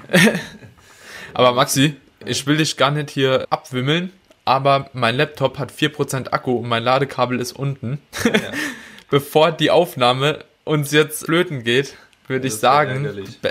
Aber Maxi, ich will dich gar nicht hier abwimmeln. Aber mein Laptop hat 4% Akku und mein Ladekabel ist unten. Ja. Bevor die Aufnahme uns jetzt flöten geht, würde ich sagen,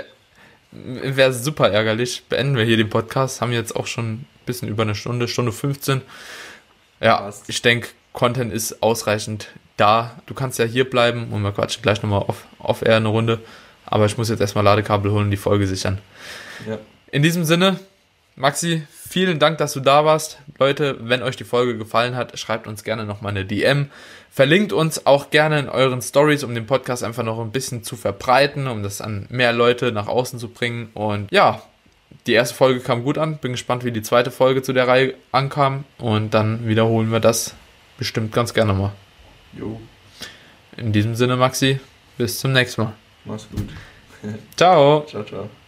wäre super ärgerlich. Beenden wir hier den Podcast. Haben jetzt auch schon ein bisschen über eine Stunde 15. Ja, passt. Ich denke, Content ist ausreichend da. Du kannst ja hier bleiben und wir quatschen gleich nochmal off-air eine Runde. Aber ich muss jetzt erstmal Ladekabel holen und die Folge sichern. Ja. In diesem Sinne, Maxi, vielen Dank, dass du da warst. Leute, wenn euch die Folge gefallen hat, schreibt uns gerne nochmal eine DM. Verlinkt uns auch gerne in euren Stories, um den Podcast einfach noch ein bisschen zu verbreiten, um das an mehr Leute nach außen zu bringen. Und ja, die erste Folge kam gut an. Bin gespannt, wie die zweite Folge zu der Reihe ankam. Und dann wiederholen wir das bestimmt ganz gerne mal. Jo. In diesem Sinne, Maxi, bis zum nächsten Mal. Mach's gut. Ciao. Ciao, ciao.